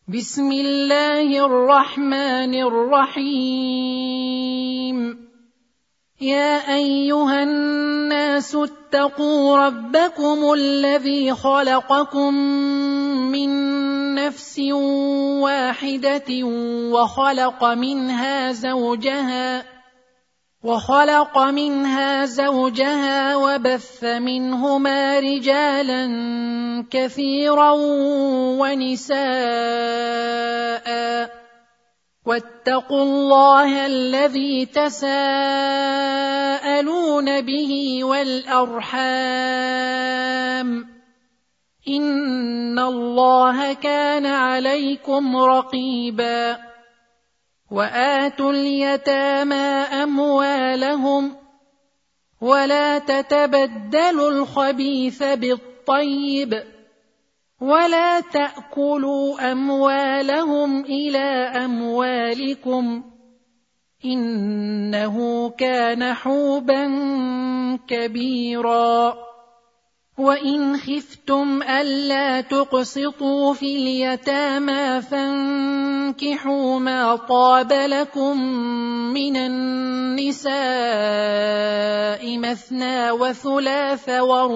بسم الله الرحمن الرحيم. يا أيها الناس اتقوا ربكم الذي خلقكم من نفس واحدة وخلق منها زوجها وبث منهما رجالا كثيرا ونساء، واتقوا الله الذي تساءلون به والأرحام، إن الله كان عليكم رقيبا. وآتوا اليتامى أموالهم ولا تتبدلوا الخبيث بالطيب ولا تأكلوا أموالهم إلى أموالكم، إنه كان حوبا كبيرا. وإن خفتم ألا تقسطوا في اليتامى فانكحوا ما طاب لكم من النساء مثنى وثلاث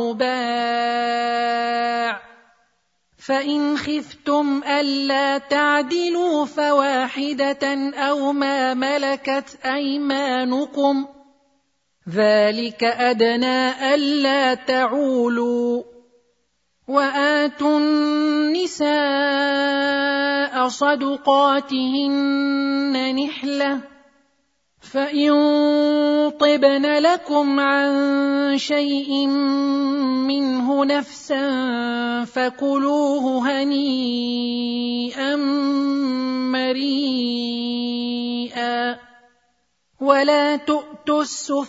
ورباع، فإن خفتم ألا تعدلوا فواحدة أو ما ملكت أيمانكم، ذلك أدنى ألا تعولوا. وآتوا النساء صدقاتهن نحلة، فإن طبن لكم عن شيء منه نفسا فكلوه هنيئا مريئا. ولا تؤتوا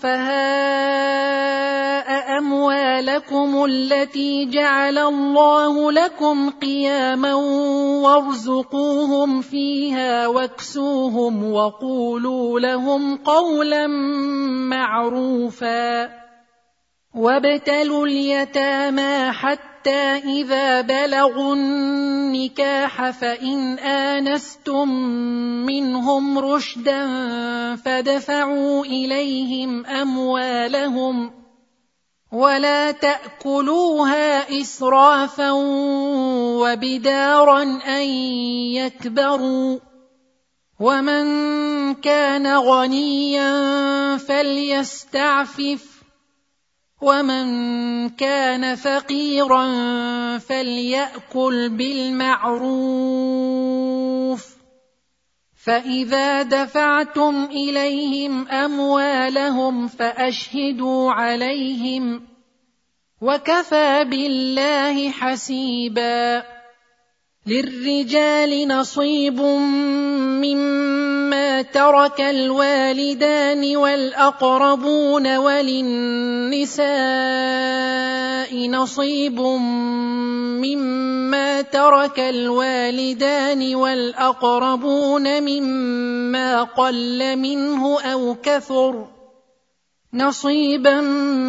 السفهاء أموالكم التي جعل الله لكم قياما وارزقوهم فيها واكسوهم وقولوا لهم قولا معروفا. وابتلوا اليتامى حتى إذا بلغوا النكاح فإن آنستم منهم رشدا فادفعوا إليهم أموالهم ولا تأكلوها إسرافا وبدارا أن يكبروا. ومن كان غنيا فليستعفف، ومن كان فقيرا فليأكل بالمعروف. فإذا دفعتم إليهم أموالهم فأشهدوا عليهم، وكفى بالله حسيبا. للرجال نصيب مما ترك الوالدان والأقربون، وللنساء نصيب مما ترك الوالدان والأقربون مما قل منه أو كثر، نصيبا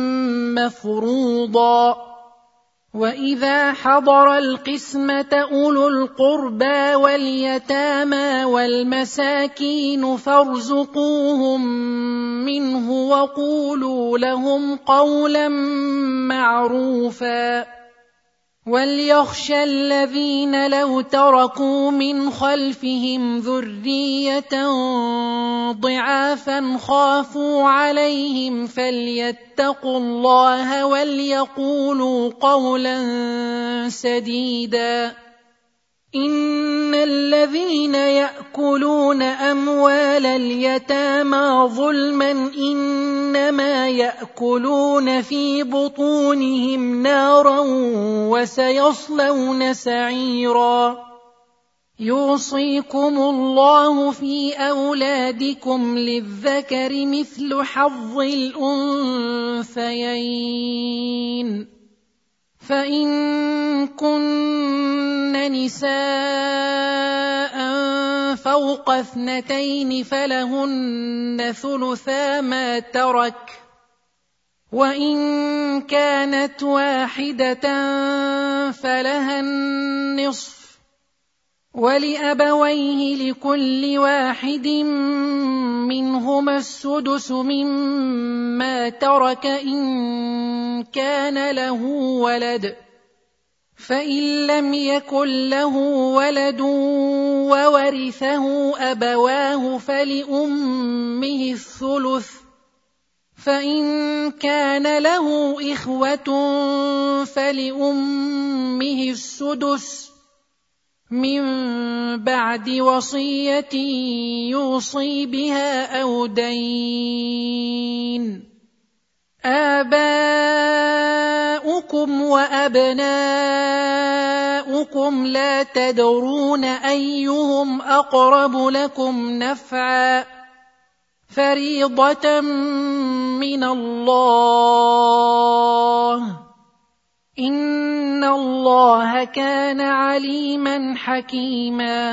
مفروضا. وإذا حضر القسمة أولو القربى واليتامى والمساكين فارزقوهم منه وقولوا لهم قولا معروفا. وليخشى الذين لو تركوا من خلفهم ذرية ضعافا خافوا عليهم فليتقوا الله وليقولوا قولا سديدا. إن الذين يأكلون أموال اليتامى ظلما إنما يأكلون في بطونهم نارا وسيصلون سعيرا. يوصيكم الله في أولادكم للذكر مثل حظ الأنثيين، فإن كن نساء فوق 2 فلهن ثلثا ما ترك، وإن كانت واحدة فلها النصف، ولأبويه لكل واحد منهما السدس مما ترك إن كان له ولد، فإن لم يكن له ولد وورثه أبواه فلأمه الثلث، فإن كان له إخوة فلأمه السدس من بعد وصية يوصي بها أو دين. آباؤكم وأبناؤكم لا تدرون أيهم أقرب لكم نفعا، فريضة من الله، إن الله كان عليما حكيما.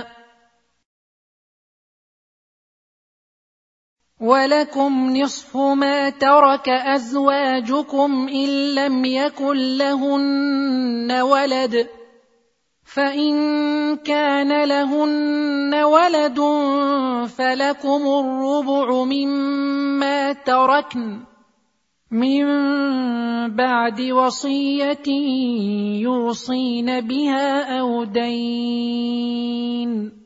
ولكم نصف ما ترك أزواجكم إن لم يكن لهن ولد، فإن كان لهن ولد فلكم الربع مما تركن من بعد وصية يوصين بها أو دين،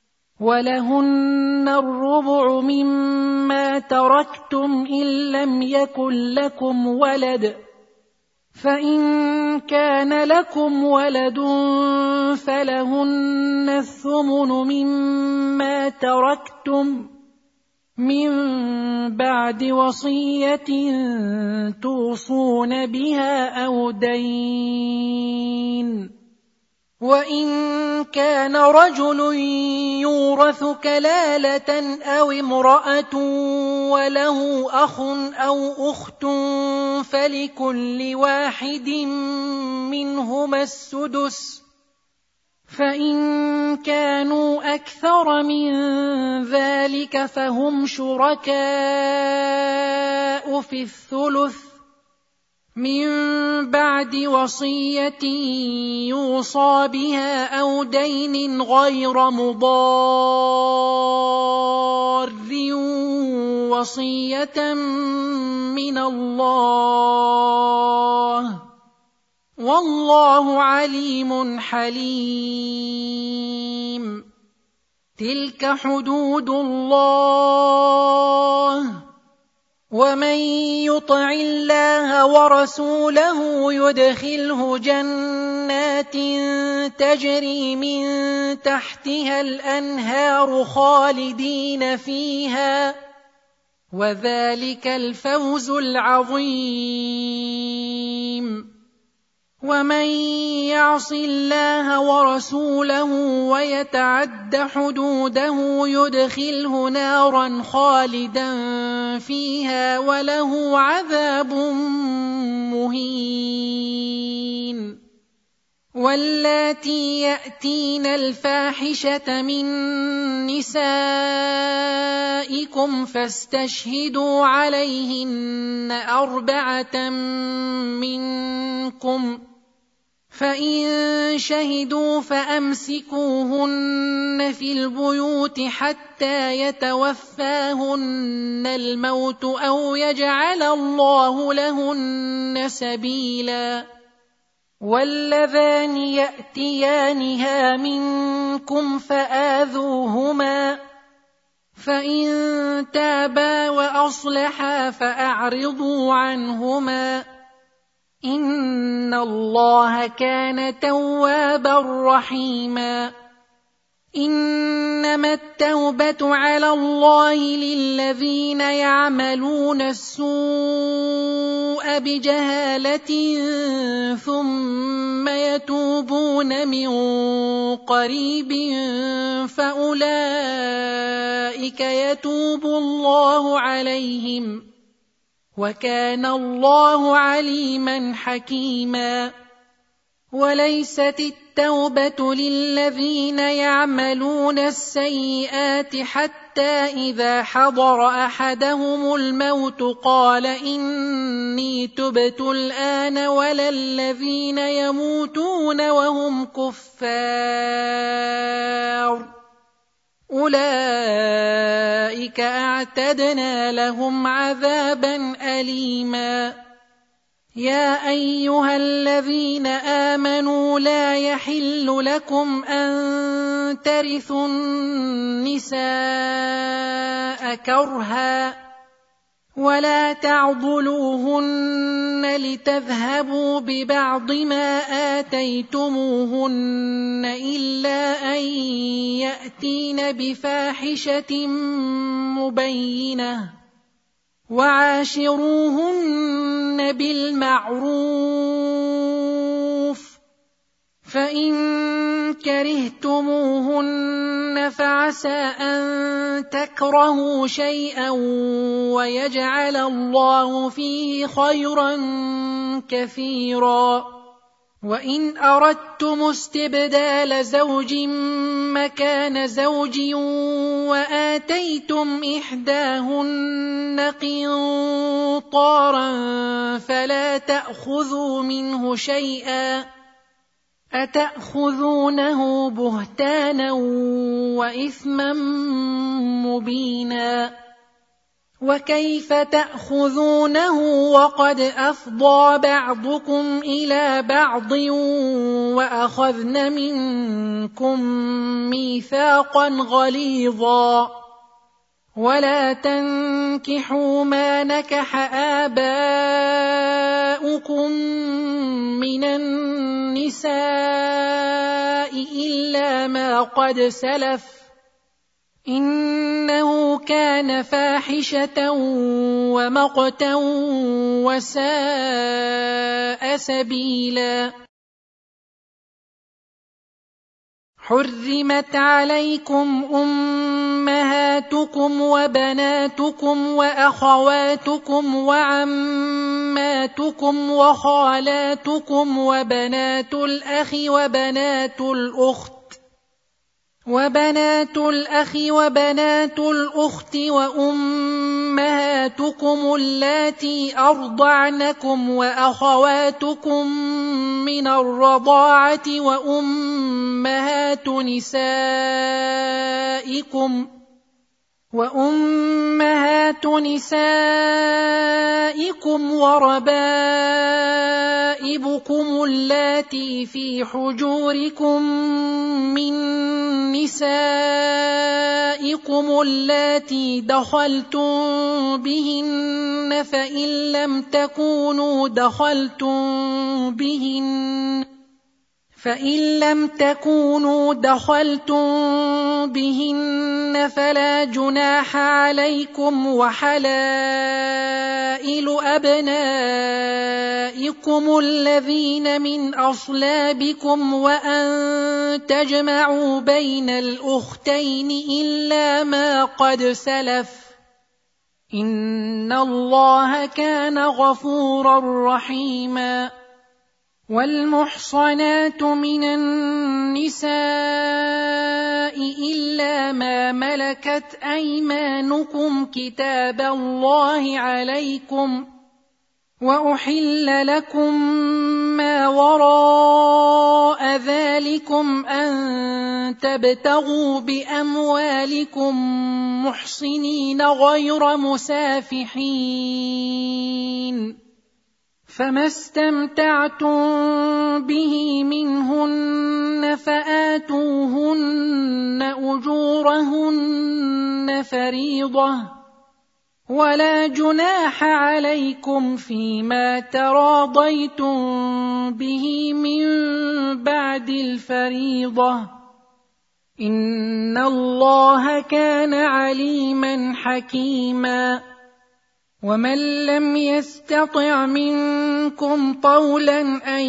ولهن الربع مما تركتم إن لم يكن لكم ولد، فإن كان لكم ولد فلهن الثمن مما تركتم من بعد وصية توصون بها أو دين. وإن كان رجل يورث كلالة أو امرأة وله أخ أو أخت فلكل واحد منهما السدس، فإن كانوا أكثر من ذلك فهم شركاء في الثلث من بعد وصية يوصى بها أو دين غير مضار، وصية من الله، والله عليم حليم. تلك حدود الله، ومن يطع الله ورسوله يدخله جنات تجري من تحتها الأنهار خالدين فيها، وذلك الفوز العظيم. ومن يعص الله ورسوله ويتعد حدوده يدخله نارا خالدا فيها وله عذاب مهين. واللاتي يأتين الفاحشة من نسائكم فاستشهدوا عليهن 4 منكم، فإن شهدوا فأمسكوهن في البيوت حتى يتوفاهن الموت أو يجعل الله لهن سبيلا. واللذان يأتيانها منكم فآذوهما، فإن تابا وأصلحا فأعرضوا عنهما، إن الله كان توابا رحيما. إنما التوبة على الله للذين يعملون السوء بجهالة ثم يتوبون من قريب فأولئك يتوب الله عليهم، وكان الله عليما حكيما. وليست التوبة للذين يعملون السيئات حتى إذا حضر أحدهم الموت قال إني تبت الآن، ولا الذين يموتون وهم كفار أولئك أعتدنا لهم عذابا أليما يا أيها الذين آمنوا لا يحل لكم أن ترثوا النساء كرها ولا تعضلوهن لتذهبوا ببعض ما آتيتموهن إلا أن يأتين بفاحشة مبينة وعاشروهن بالمعروف فإن كرهتموهن فعسى أن تكرهوا شيئا ويجعل الله فيه خيرا كثيرا وإن أردتم استبدال زوج مكان زوج وآتيتم إحداهن قنطارا فلا تأخذوا منه شيئا أتأخذونه بهتانا وإثما مبينا وكيف تأخذونه وقد أفضى بعضكم إلى بعض وأخذن منكم ميثاقا غليظا ولا تنكحوا ما نكح آباؤكم من النساء إلا ما قد سلف إنه كان فاحشة ومقتا وساء سبيلا حرمت عليكم أمهاتكم وبناتكم وأخواتكم وعماتكم وخالاتكم وبنات الأخ وبنات الأخت وأمهاتكم اللاتي أرضعنكم وأخواتكم من الرضاعة وأمهات نسائكم وربائبكم اللاتي في حجوركم من نسائكم اللاتي دخلتم بهن فإن لم تكونوا دخلتم بهن فلا جناح عليكم وحلائل أبنائكم الذين من أصلابكم وأن تجمعوا بين الأختين إلا ما قد سلف إن الله كان غفورا رحيما والمحصنات من النساء إلا ما ملكت أيمانكم كتاب الله عليكم وأحل لكم ما وراء ذلكم أن تبتغوا بأموالكم محصنين غير مسافحين فما استمتعتم به منهن فآتوهن أجورهن فريضة ولا جناح عليكم فيما تراضيتم به من بعد الفريضة إن الله كان عليما حكيما ومن لم يستطع منكم طولا أن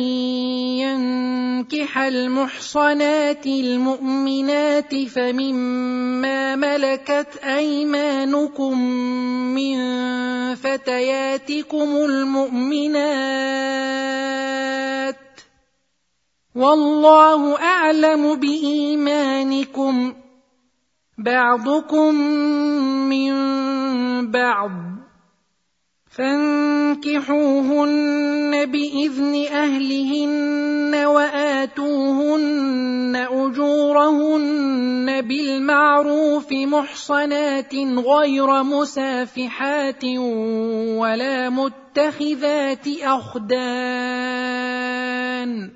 ينكح المحصنات المؤمنات فمما ملكت أيمانكم من فتياتكم المؤمنات والله أعلم بإيمانكم بعضكم من بعض فانكحوهن بإذن أهلهن وآتوهن أجورهن بالمعروف محصنات غير مسافحات ولا متخذات أخدان.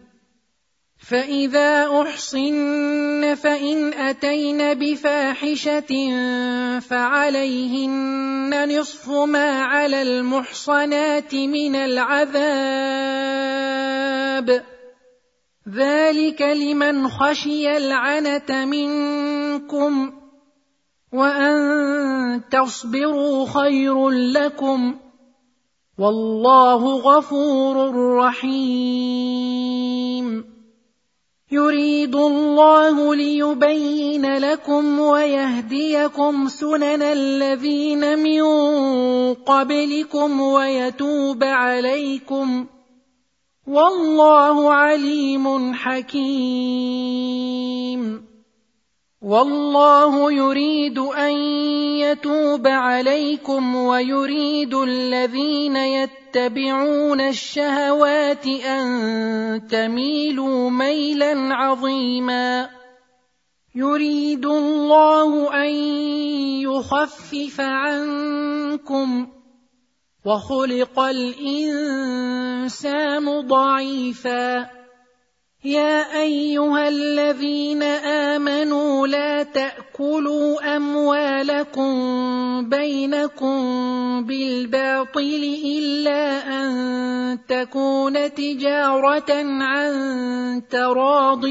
فإذا أحصن فإن أتين بفاحشة فعليهن نصف ما على المحصنات من العذاب، ذلك لمن خشي العنة منكم، وأن تصبروا خير لكم، والله غفور رحيم. يريد الله ليبين لكم ويهديكم سنن الذين من قبلكم ويتوب عليكم، والله عليم حكيم. والله يريد أن يتوب عليكم ويريد الذين يتبعون الشهوات أن تميلوا ميلا عظيما. يريد الله أن يخفف عنكم، وخلق الإنسان ضعيفا. يا أيها الذين آمنوا لا تأكلوا أموالكم بينكم بالباطل إلا أن تكون تجارة عن تراض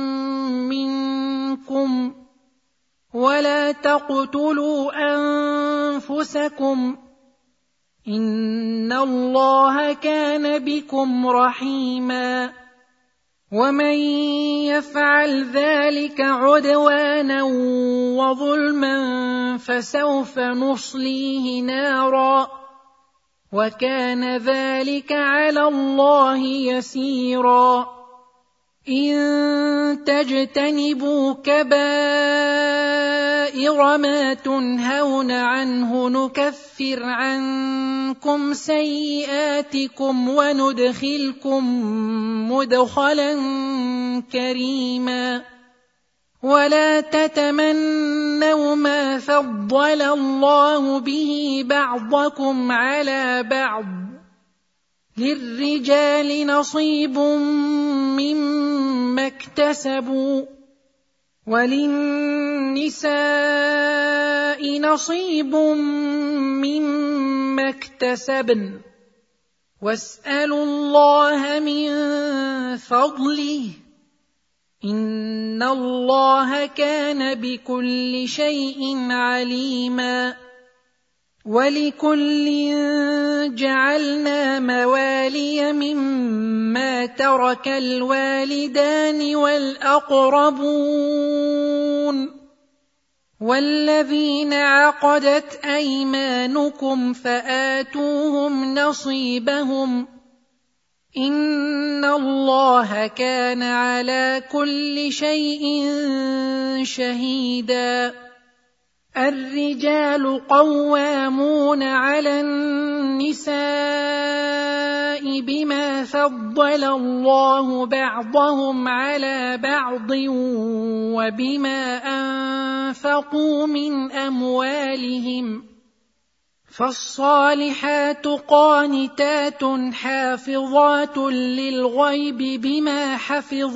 منكم، ولا تقتلوا أنفسكم، إن الله كان بكم رحيما. ومن يفعل ذلك عدوانا وظلما فسوف نصليه نارا، وكان ذلك على الله يسيرا. إن تجتنبوا كبائر ما تنهون عنه نكفر عنكم سيئاتكم وندخلكم مدخلا كريما. ولا تتمنوا ما فضل الله به بعضكم على بعض، للرجال نصيب مما اكتسبوا وللنساء نصيب مما اكتسبن، واسألوا الله من فضله، إن الله كان بكل شيء عليما. ولكل جعلنا موالي مما ترك الوالدان والأقربون والذين عقدت أيمانكم فآتوهم نصيبهم، إن الله كان على كل شيء شهيدا. الرجال قوامون على النساء بما فضل الله بعضهم على بعض وبما أنفقوا من أموالهم، فالصالحات قانتات حافظات للغيب بما حفظ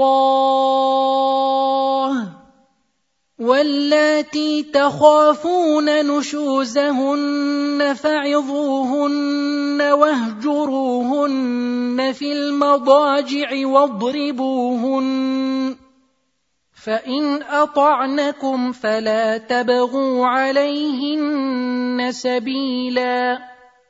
الله، واللاتي تخافون نشوزهن فعظوهن واهجروهن في المضاجع واضربوهن، فإن أطعنكم فلا تبغوا عليهن سبيلا،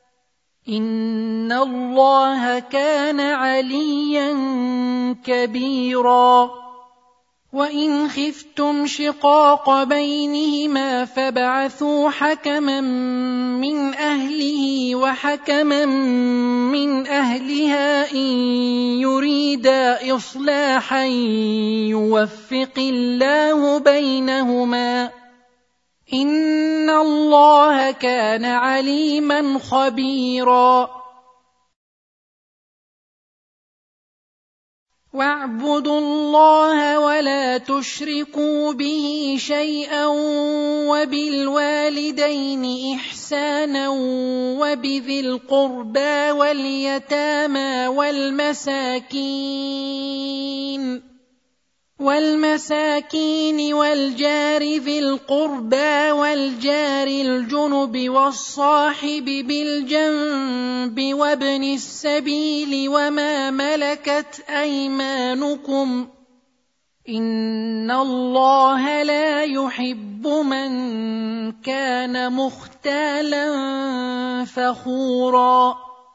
إن الله كان عليا كبيرا. وإن خفتم شقاق بينهما فابعثوا حكما من أهله وحكما من أهلها إن يريدا إصلاحا يوفق الله بينهما، إن الله كان عليما خبيرا واعبدوا الله ولا تشركوا به شيئا وبالوالدين إحسانا وبذي القربى واليتامى والمساكين والجار ذي القربى والجار الجنب والصاحب بالجنب وابن السبيل وما ملكت أيمانكم إن الله لا يحب من كان مختالا فخورا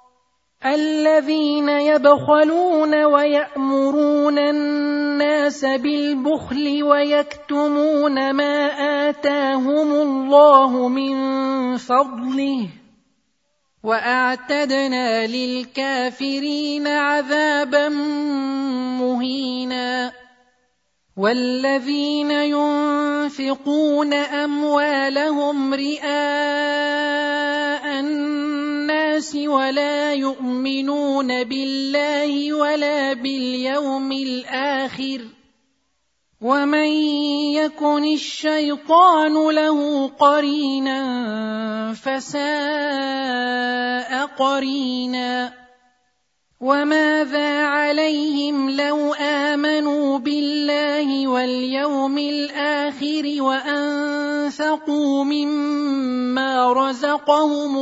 الذين يبخلون ويأمرون الناس بالبخل ويكتمون ما آتاهم الله من فضله وأعتدنا للكافرين عذابا مهينا والذين ينفقون أموالهم رئاء الناس ولا يؤمنون بالله ولا باليوم الآخر ومن يكن الشيطان له قرينا فساء قرينا وماذا عليهم لو آمنوا بالله واليوم الآخر وأنفقوا مما رزقهم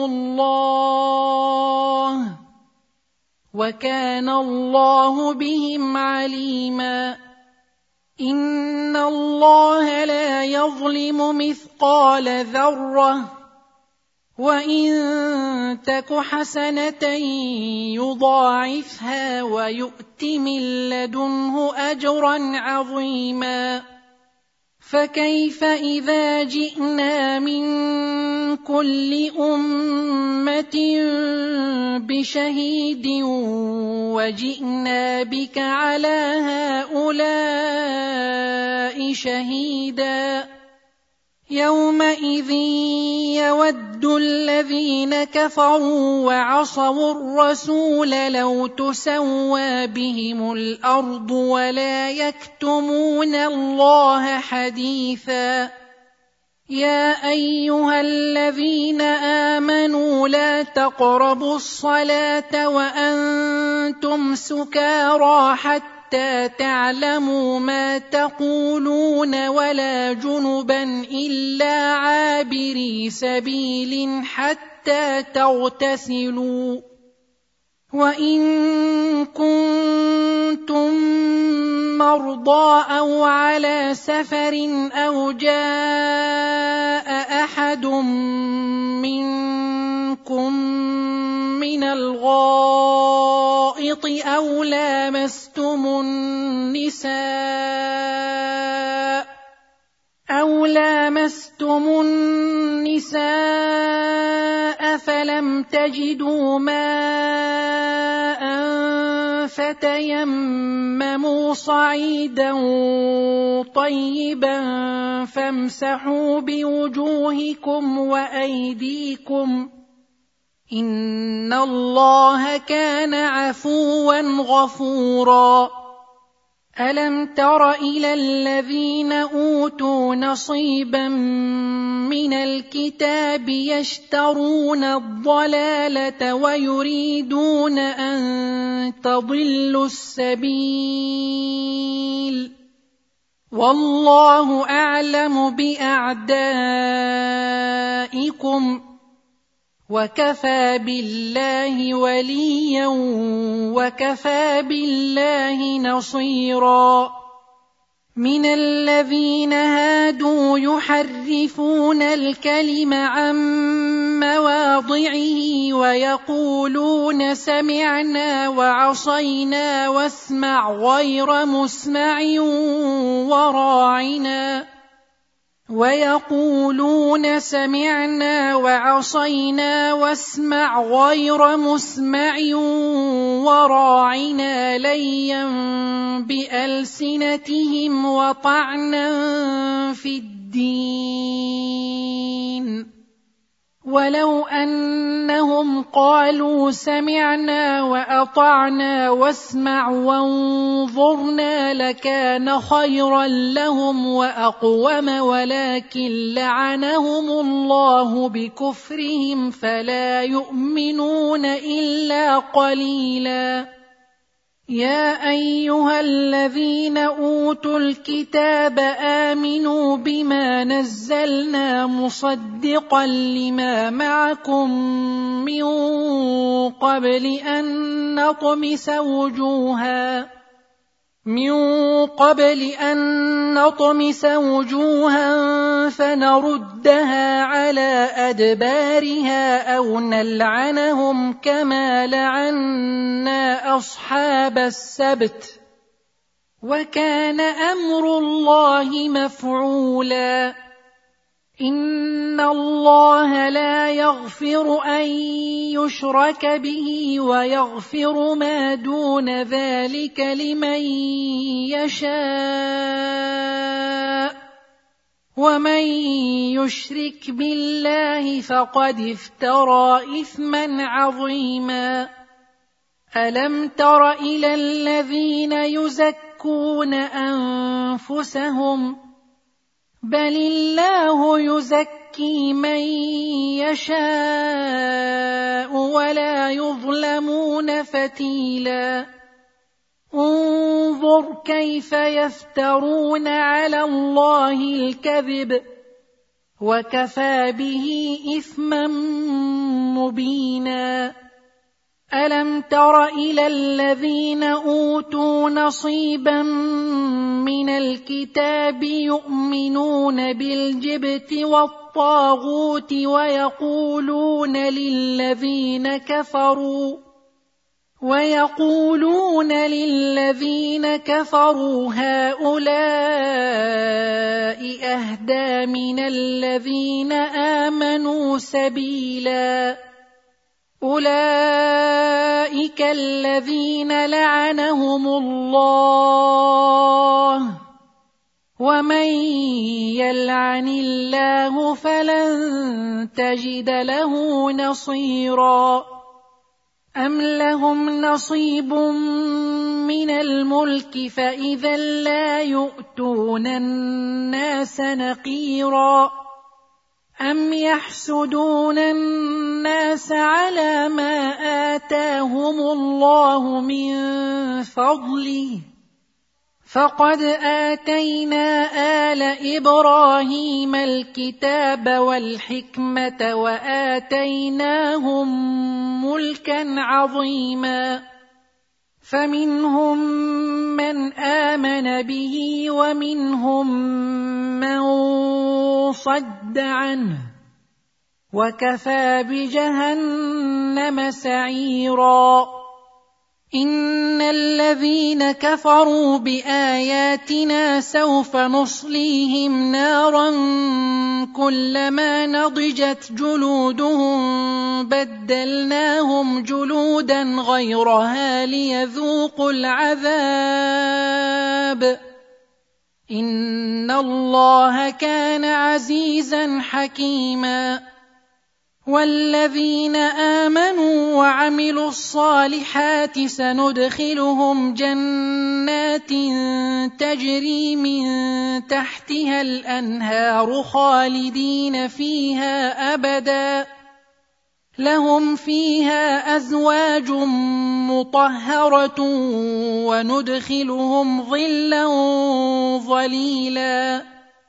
الله وكان الله بهم عليما إن الله لا يظلم مثقال ذرة وإن تك حسنة يضاعفها ويؤت من لدنه أجرا عظيما فكيف إذا جئنا من كل أمة بشهيد وجئنا بك على هؤلاء شهيدا يومئذ يود الذين كفروا وعصوا الرسول لو تسوى بهم الأرض ولا يكتمون الله حديثا يا أيها الذين آمنوا لا تقربوا الصلاة وأنتم سكارى حتى تعلموا ما تقولون ولا جنبا إلا عابري سبيل حتى تغتسلوا وإن كنتم مرضى أو على سفر أو جاء أحد منكم من الغائط أو لامستم النساء فلم تجدوا ماء فتيمموا صعيدا طيبا فامسحوا بوجوهكم وأيديكم إن الله كان عفوا غفورا ألم تر إلى الذين أوتوا نصيبا من الكتاب يشترون الضلالة ويريدون أن تضلوا السبيل والله أعلم بأعدائكم وكفى بالله وليا وكفى بالله نصيرا من الذين هادوا يحرفون الكلم عن مواضعه ويقولون سمعنا وعصينا واسمع غير مسمع ويقولون سمعنا وعصينا واسمع غير مسمع وراعنا ليا بألسنتهم وطعنا في الدين ولو أنهم قالوا سمعنا وأطعنا واسمع وانظرنا لكان خيرا لهم وأقوم ولكن لعنهم الله بكفرهم فلا يؤمنون إلا قليلا. يا أيها الذين أوتوا الكتاب آمنوا بما نزلنا مصدقا لما معكم من قبل أن نطمس وجوها فنردها على أدبارها أو نلعنهم كما لعنا أصحاب السبت وكان أمر الله مفعولا. إن الله لا يغفر أن يشرك به ويغفر ما دون ذلك لمن يشاء ومن يشرك بالله فقد افترى إثما عظيما. ألم تر إلى الذين يزكون أنفسهم بل الله يزكي من يشاء ولا يظلمون فتيلا. انظر كيف يفترون على الله الكذب وكفى به إثما مبينا. ألم تر إلى الذين أوتوا نصيبا من الكتاب يؤمنون بالجبت والطاغوت ويقولون للذين كفروا هؤلاء أهدى من الذين آمنوا سبيلا. أولئك الذين لعنهم الله ومن يلعن الله فلن تجد له نصيرا. أم لهم نصيب من الملك فإذا لا يؤتون الناس نقيرا. أم يحسدون الناس على ما آتاهم الله من فضله فقد آتينا آل إبراهيم الكتاب والحكمة وآتيناهم ملكا عظيما. فمنهم من آمن به ومنهم من صد عنه وكفى بجهنم سعيرا. إن الذين كفروا بآياتنا سوف نصليهم نارا كلما نضجت جلودهم بدلناهم جلودا غيرها ليذوقوا العذاب إن الله كان عزيزا حكيما. والذين آمنوا وعملوا الصالحات سندخلهم جنات تجري من تحتها الأنهار خالدين فيها أبدا لهم فيها أزواج مطهرة وندخلهم ظلا ظليلا.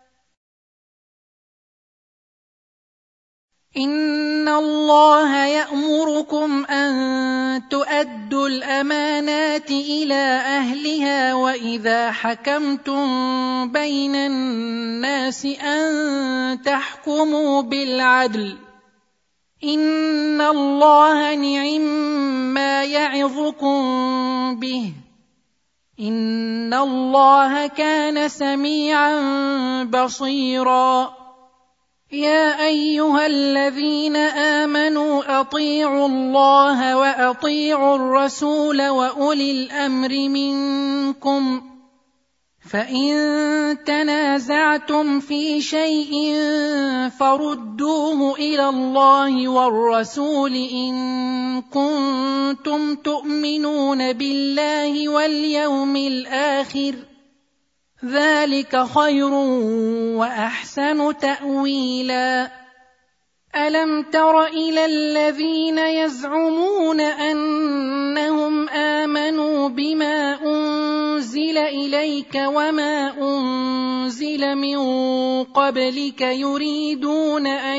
إن الله يأمركم أن تؤدوا الأمانات إلى أهلها وإذا حكمتم بين الناس أن تحكموا بالعدل إن الله نعم ما يعظكم به إن الله كان سميعا بصيرا يا أيها الذين آمنوا أطيعوا الله وأطيعوا الرسول وأولي الأمر منكم فإن تنازعتم في شيء فردوه إلى الله والرسول إن كنتم تؤمنون بالله واليوم الآخر ذلك خير وأحسن تأويلا ألم تر إلى الذين يزعمون أنهم آمنوا بما أنزل إليك وما أنزل من قبلك يريدون أن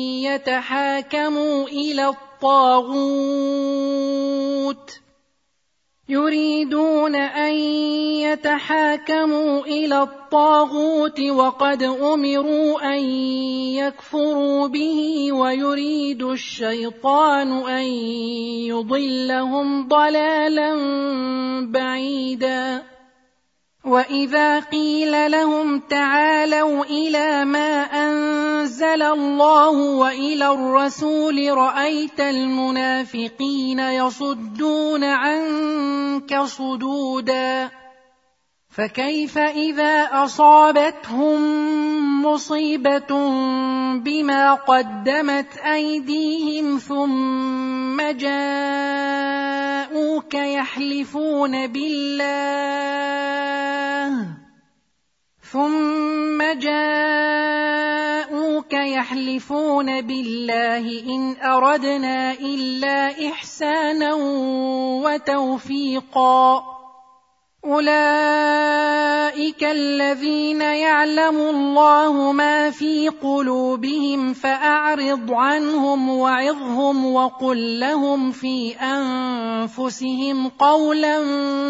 يتحاكموا إلى الطاغوت وقد أمروا أن يكفروا به ويريد الشيطان أن يضلهم ضلالا بعيدا وإذا قيل لهم تعالوا إلى ما أنزل الله وإلى الرسول رأيت المنافقين يصدون عنك صدودا فكيف إذا أصابتهم مصيبة بما قدمت أيديهم ثم جاءوك يحلفون بالله إن أردنا إلا إحسانا وتوفيقا أولئك الذين يعلم الله ما في قلوبهم فأعرض عنهم وعظهم وقل لهم في أنفسهم قولا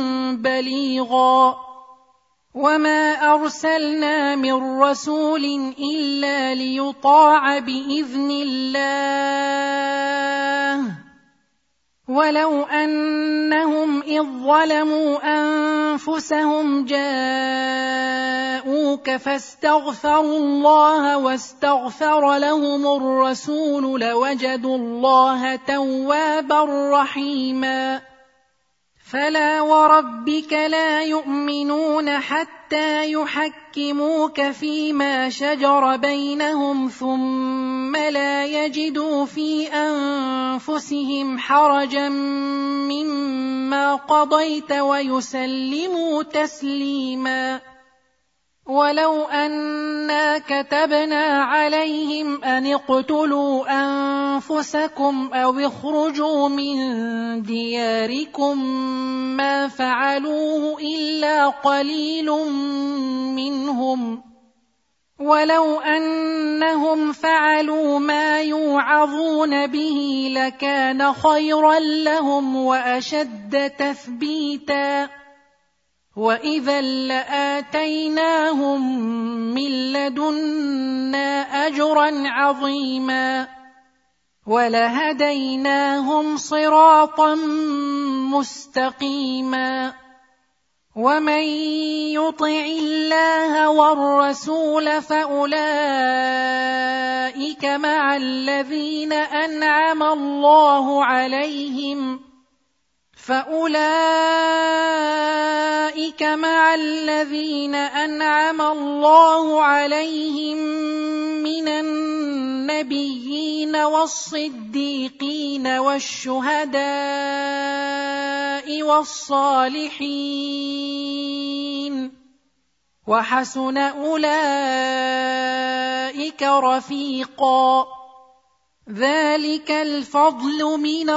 بليغا وما أرسلنا من رسول إلا ليطاع بإذن الله ولو أنهم إذ ظلموا أنفسهم جاءوك فاستغفروا الله واستغفر لهم الرسول لوجدوا الله توابا رحيما فلا وربك لا يؤمنون حتى يحكموك فيما شجر بينهم ثم لا يجدوا في أنفسهم حرجا مما قضيت ويسلموا تسليما ولو أنا كتبنا عليهم أن اقتلوا أنفسكم أو اخرجوا من دياركم ما فعلوه إلا قليل منهم ولو أنهم فعلوا ما يوعظون به لكان خيرا لهم وأشد تثبيتا وإذا لآتيناهم من لدنا أجرا عظيما ولهديناهم صراطا مستقيما ومن يطع الله والرسول فأولئك مع الذين أنعم الله عليهم من النبيين والصديقين والشهداء والصالحين وحسن أولئك رفيقا ذلك الفضل من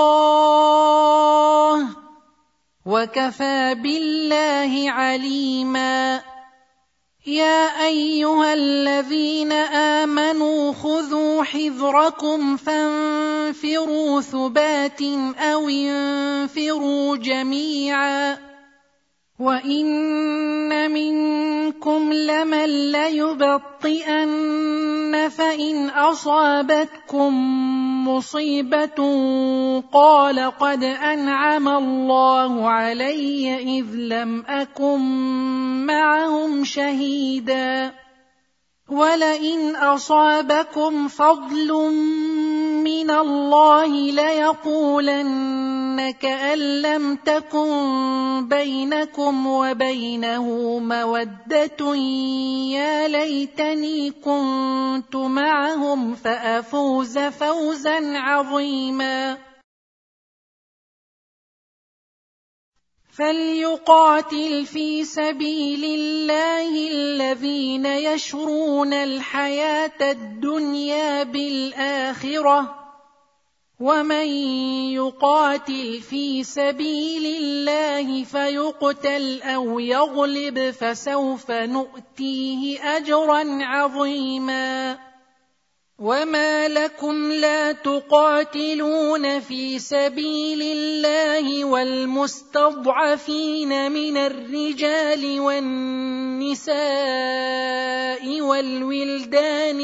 الله وكفى بالله عليما يا أيها الذين آمنوا خذوا حذركم فانفروا ثبات أو انفروا جميعا وَإِنَّ مِنكُمْ لَمَن لَّيُبَطِّئَنَّ فَإِنْ أَصَابَتْكُم مُّصِيبَةٌ قَالَ قَدْ أَنْعَمَ اللَّهُ عَلَيَّ إِذْ لَمْ أَكُن مَّعَهُمْ شَهِيدًا وَلَئِنْ أَصَابَكُمْ فَضْلٌ مِّنَ اللَّهِ لَيَقُولَنَّ كَأَن لَّمْ تَكُن بَيْنَكُمْ وَبَيْنَهُ مَوَدَّةٌ يَا لَيْتَنِي كُنتُ مَعَهُمْ فَأَفُوزَ فَوْزًا عَظِيمًا فَلْيُقَاتِلْ فِي سَبِيلِ اللَّهِ الَّذِينَ يَشْرُونَ الْحَيَاةَ الدُّنْيَا بِالْآخِرَةِ ۖ وَمَن يُقَاتِلْ فِي سَبِيلِ اللَّهِ فَيُقْتَلْ أَوْ يَغْلِبْ فَسَوْفَ نُؤْتِيهِ أَجْرًا عَظِيمًا وَمَا لَكُمْ لَا تُقَاتِلُونَ فِي سَبِيلِ اللَّهِ وَالْمُسْتَضْعَفِينَ مِنَ الرِّجَالِ وَالنِّسَاءِ وَالْوِلْدَانِ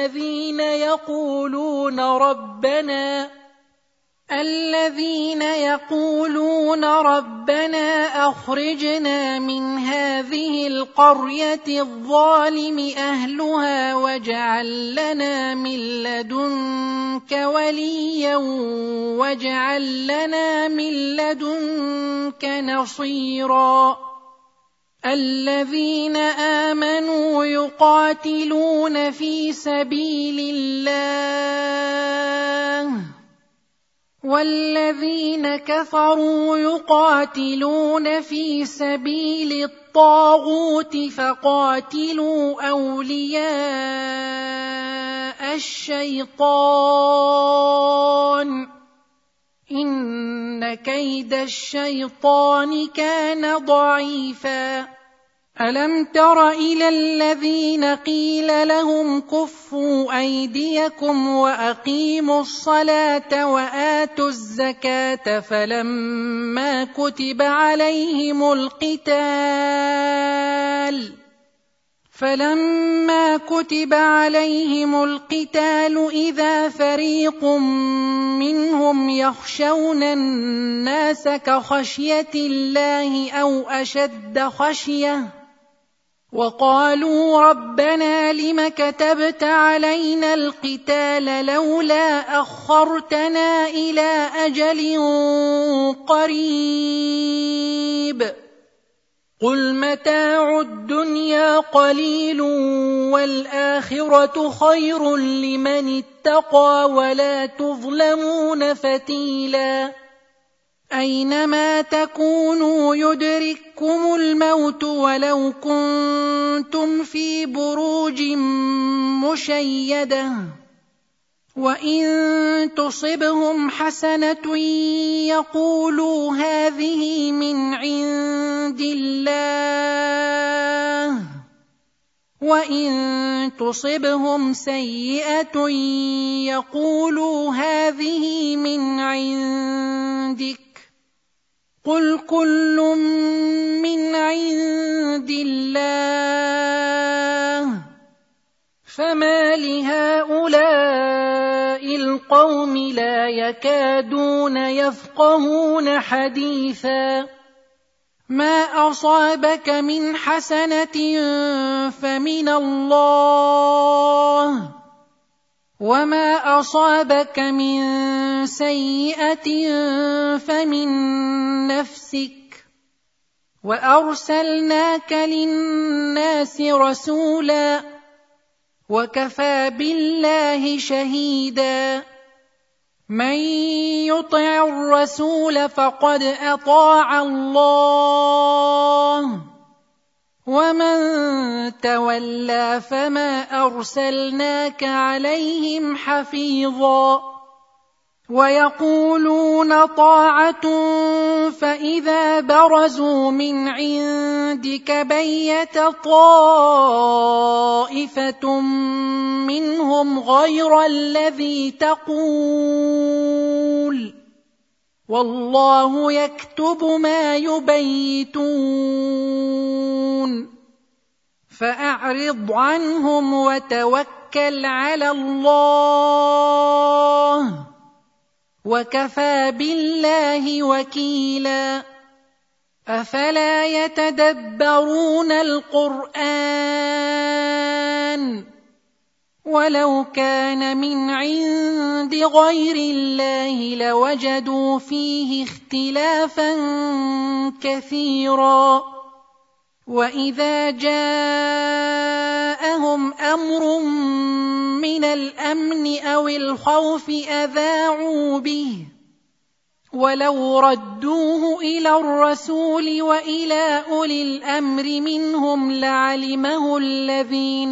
الَّذِينَ يَقُولُونَ رَبَّنَا أَخْرِجْنَا مِنْ هَٰذِهِ الْقَرْيَةِ الظَّالِمِ أَهْلُهَا وَاجْعَل لَّنَا مِن لَّدُنكَ وَلِيًّا وَاجْعَل لَّنَا مِن لَّدُنكَ نَصِيرًا الَّذِينَ آمَنُوا يُقَاتِلُونَ فِي سَبِيلِ اللَّهِ وَالَّذِينَ كَفَرُوا يُقَاتِلُونَ فِي سَبِيلِ الطَّاغُوتِ فَقَاتِلُوا أَوْلِيَاءَ الشَّيْطَانِ ۖ إِنَّ كَيْدَ الشَّيْطَانِ كَانَ ضَعِيفًا أَلَمْ تَرَ إِلَى الَّذِينَ قِيلَ لَهُمْ كُفُّوا أَيْدِيَكُمْ وَأَقِيمُوا الصَّلَاةَ وَآتُوا الزَّكَاةَ فَلَمَّا كُتِبَ عَلَيْهِمُ الْقِتَالُ إِذَا فَرِيقٌ مِّنْهُمْ يَخْشَوْنَ النَّاسَ كَخَشْيَةِ اللَّهِ أَوْ أَشَدَّ خَشْيَةً وَقَالُوا رَبَّنَا لِمَ كَتَبْتَ عَلَيْنَا الْقِتَالَ لَوْلَا أَخَّرْتَنَا إِلَىٰ أَجَلٍ قَرِيبٍ قُلْ مَتَاعُ الدُّنْيَا قَلِيلٌ وَالْآخِرَةُ خَيْرٌ لِّمَنِ اتَّقَىٰ وَلَا تُظْلَمُونَ فَتِيلًا أَيْنَمَا تَكُونُوا يُدْرِككُّمُ الْمَوْتُ وَلَوْ كُنتُمْ فِي بُرُوجٍ مُّشَيَّدَةٍ وَإِن تُصِبْهُمْ حَسَنَةٌ يَقُولُوا هَٰذِهِ مِنْ عِندِ اللَّهِ وَإِن تُصِبْهُمْ سَيِّئَةٌ يَقُولُوا هَٰذِهِ مِنْ عِندِكَ قُلْ كُلٌّ مِّنْ عِندِ اللَّهِ فَمَا لِهَٰؤُلَاءِ الْقَوْمِ لَا يَكَادُونَ يَفْقَهُونَ حَدِيثًا مَا أَصَابَكَ مِنْ حَسَنَةٍ فَمِنَ اللَّهِ وَمَا أَصَابَكَ مِنْ سَيِّئَةٍ فَمِنْ نَفْسِكَ وَأَرْسَلْنَاكَ لِلنَّاسِ رَسُولًا وَكَفَى بِاللَّهِ شَهِيدًا مَن يُطِعِ الرَّسُولَ فَقَدْ أَطَاعَ اللَّهَ وَمَن تَوَلَّىٰ فَمَا أَرْسَلْنَاكَ عَلَيْهِمْ حَفِيظًا وَيَقُولُونَ طَاعَةٌ فَإِذَا بَرَزُوا مِنْ عِندِكَ بَيَّتَ طَائِفَةٌ مِّنْهُمْ غَيْرَ الَّذِي تَقُولُ والله يكتب ما يبيتون فأعرض عنهم وتوكل على الله وكفى بالله وكيلا أفلا يتدبرون القرآن ولو كان من عند غير الله لوجدوا فيه اختلافا كثيرا وإذا جاءهم أمر من الأمن أو الخوف أذاعوا به ولو ردوه إلى الرسول وإلى أولي الأمر منهم لعلمه الذين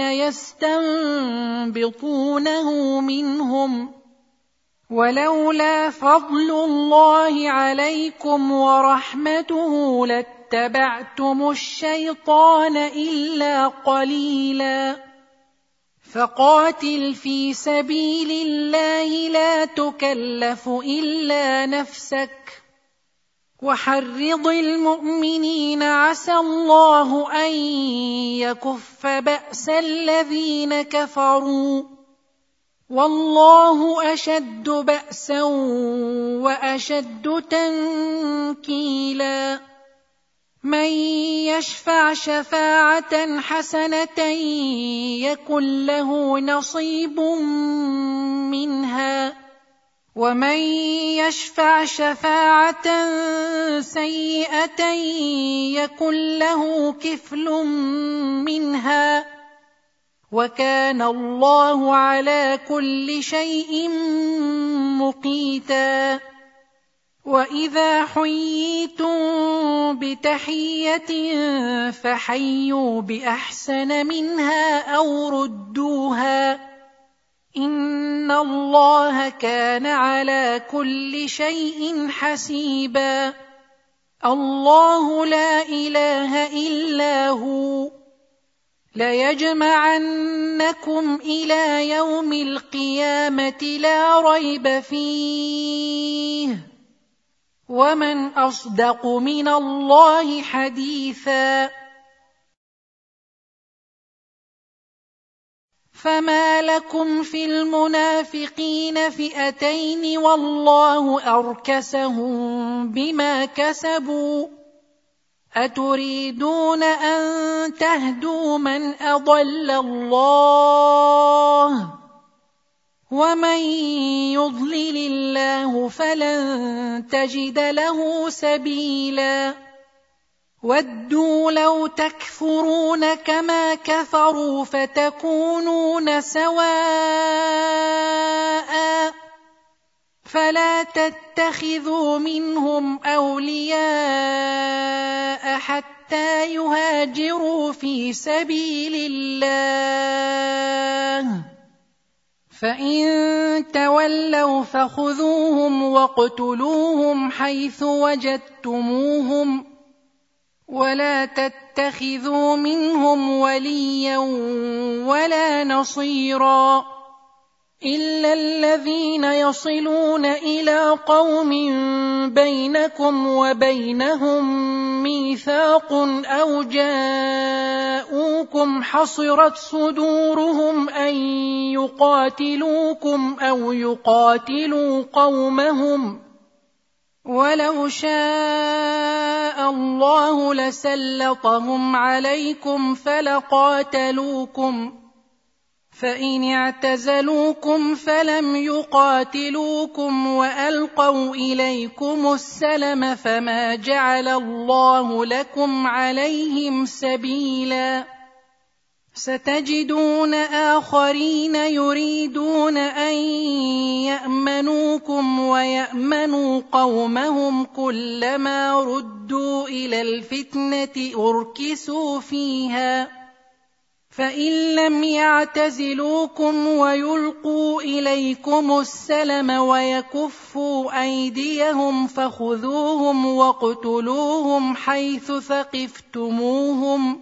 يستنبطونه منهم ولولا فضل الله عليكم ورحمته لاتبعتم الشيطان إلا قليلا فقاتل في سبيل الله لا تكلف إلا نفسك وحرض المؤمنين عسى الله أن يكف بأس الذين كفروا والله أشد بأسا وأشد تنكيلا من يشفع شفاعة حسنة يكن له نصيب منها ومن يشفع شفاعة سيئة يكن له كفل منها وكان الله على كل شيء مقيتا وإذا حييتم بتحية فحيوا بأحسن منها أو ردوها إن الله كان على كل شيء حسيبا الله لا إله إلا هو ليجمعنكم إلى يوم القيامة لا ريب فيه ومن أصدق من الله حديثا فما لكم في المنافقين فئتين والله أركسهم بما كسبوا أتريدون أن تهدوا من أضل الله ومن يضلل الله فلن تجد له سبيلا ودوا لو تكفرون كما كفروا فتكونون سواء فلا تتخذوا منهم أولياء حتى يهاجروا في سبيل الله فإن تولوا فخذوهم واقتلوهم حيث وجدتموهم ولا تتخذوا منهم وليا ولا نصيرا إلا الذين يصلون إلى قوم بينكم وبينهم ميثاق أو جاءوكم حصرت صدورهم أن يقاتلوكم أو يقاتلوا قومهم ولو شاء الله لسلطهم عليكم فلقاتلوكم فإن اعتزلوكم فلم يقاتلوكم وألقوا إليكم السلم فما جعل الله لكم عليهم سبيلا ستجدون آخرين يريدون أن يأمنوكم ويأمنوا قومهم كلما ردوا إلى الفتنة أركسوا فيها فإن لم يعتزلوكم ويلقوا إليكم السلم ويكفوا أيديهم فخذوهم واقتلوهم حيث ثقفتموهم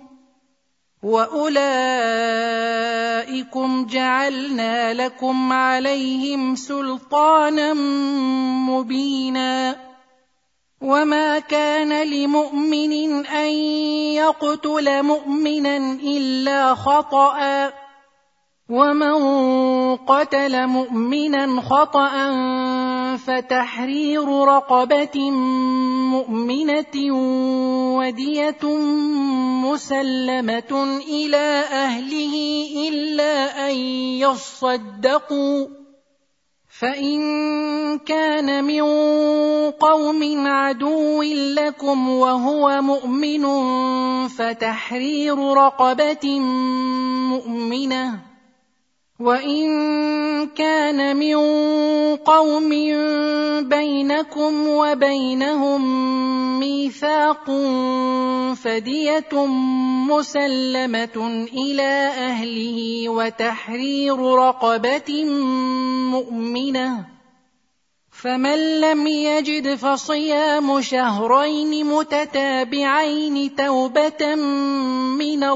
وأولئكم جعلنا لكم عليهم سلطانا مبينا وما كان لمؤمن أن يقتل مؤمنا إلا خطأ، ومن قتل مؤمنا خطأ فتحرير رقبة مؤمنة ودية مسلمة إلى أهله إلا أن يصدقوا، فإن كان من قوم عدو لكم وهو مؤمن فتحرير رقبة مؤمنة، وإن كان من قوم بينكم وبينهم ميثاق فدية مسلمة إلى أهله وتحرير رقبة مؤمنة، فمن لم يجد فصيام شهرين متتابعين توبة من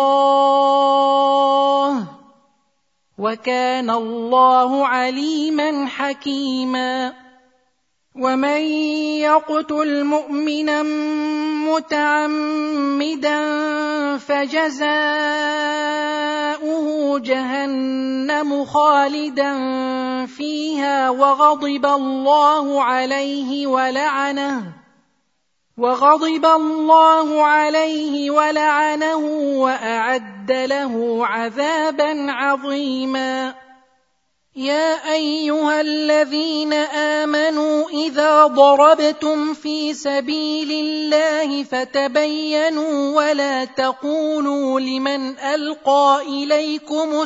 الله، وكان الله عليما حكيما. ومن يقتل مؤمنا متعمدا فجزاؤه جهنم خالدا فيها وغضب الله عليه ولعنه وأعد له عذابا عظيما. يا أيها الذين آمنوا إذا ضربتم في سبيل الله فتبينوا ولا تقولوا لمن ألقى إليكم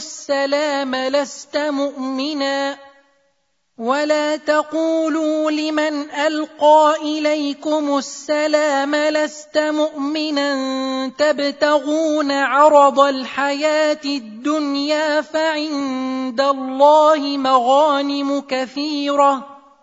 السلام لست مؤمنا تبتغون عرض الحياة الدنيا فعند الله مغانم كثيرة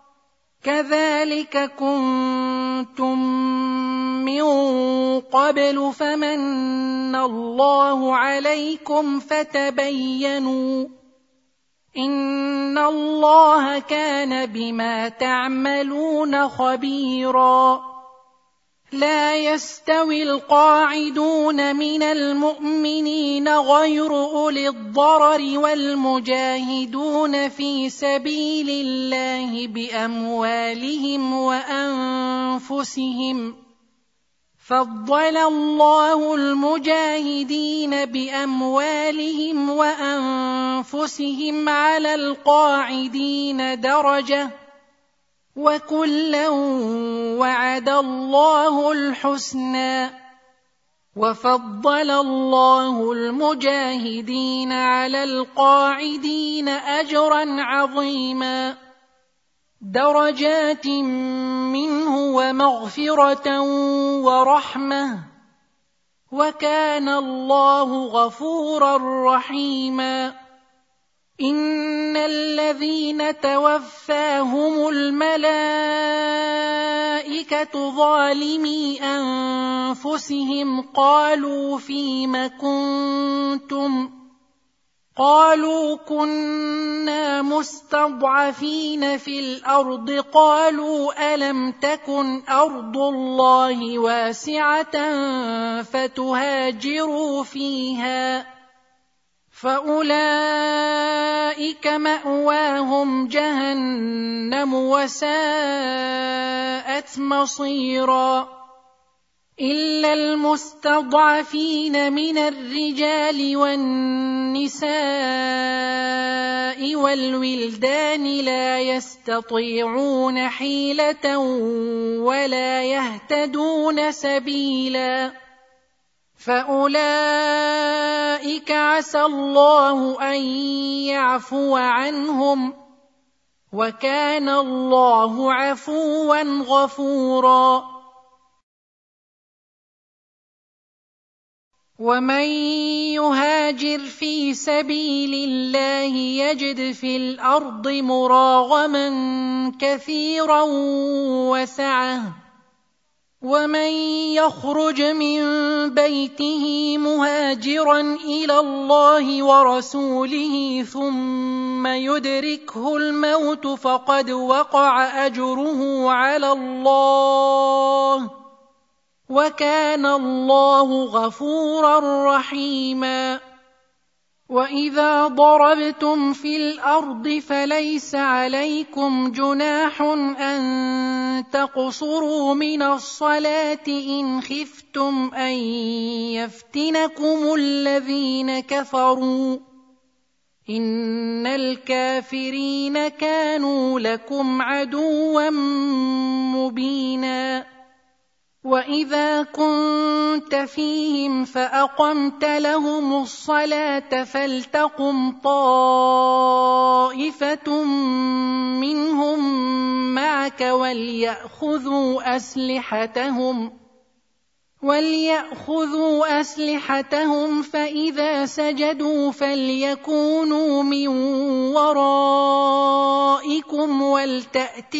كذلك كنتم من قبل فمن الله عليكم فتبينوا إن الله كان بما تعملون خبيرا. لا يستوي القاعدون من المؤمنين غير أولي الضرر والمجاهدون في سبيل الله بأموالهم وأنفسهم، فضل الله المجاهدين بأموالهم وأنفسهم على القاعدين درجة، وكلا وعد الله الحسنى، وفضل الله المجاهدين على القاعدين أجرا عظيما، درجات منه ومغفرة ورحمة، وكان الله غفورا رحيما. إن الذين توفاهم الملائكة ظالمي أنفسهم قالوا فيم كنتم؟ قالوا كنا مستضعفين في الأرض، قالوا ألم تكن أرض الله واسعة فتهاجروا فيها، فأولئك مأواهم جهنم وساءت مصيرا. إلا المستضعفين من الرجال والنساء والولدان لا يستطيعون حيلة ولا يهتدون سبيلا، فأولئك عسى الله أن يعفو عنهم، وكان الله عفوا غفورا. ومن يهاجر في سبيل الله يجد في الأرض مراغما كثيرا وسعة، ومن يخرج من بيته مهاجرا إلى الله ورسوله ثم يدركه الموت فقد وقع أجره على الله وكان الله غفورا رحيما. وإذا ضربتم في الأرض فليس عليكم جناح أن تقصروا من الصلاة إن خفتم أن يفتنكم الذين كفروا إن الكافرين كانوا لكم عدوا مبينا. وإذا كنت فيهم فأقمت لهم الصلاة فلتقم طائفة منهم معك وليأخذوا أسلحتهم فإذا سجدوا فليكونوا من ورائكم ولتأت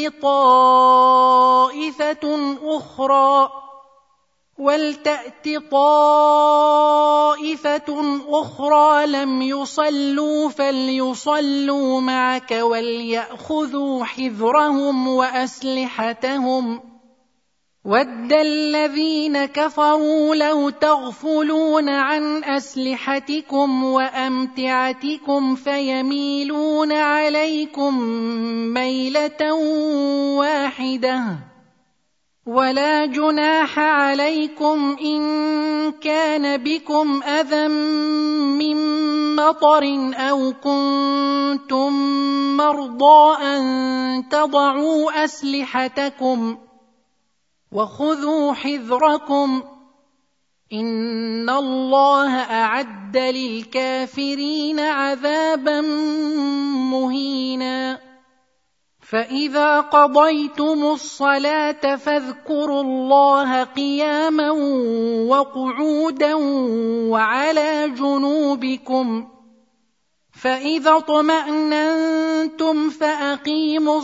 طائفة أخرى لم يصلوا فليصلوا معك وليأخذوا حذرهم وأسلحتهم. ود الذين كفروا لو تغفلون عن أسلحتكم وأمتعتكم فيميلون عليكم ميلة واحدة. ولا جناح عليكم إن كان بكم أذى من مطر أو كنتم مرضى أن تضعوا أسلحتكم وخذوا حذركم إن الله أعد للكافرين عذابا مهينا. فإذا قضيتم الصلاة فاذكروا الله قياما وقعودا وعلى جنوبكم فإذا اطمأننتم فأقيموا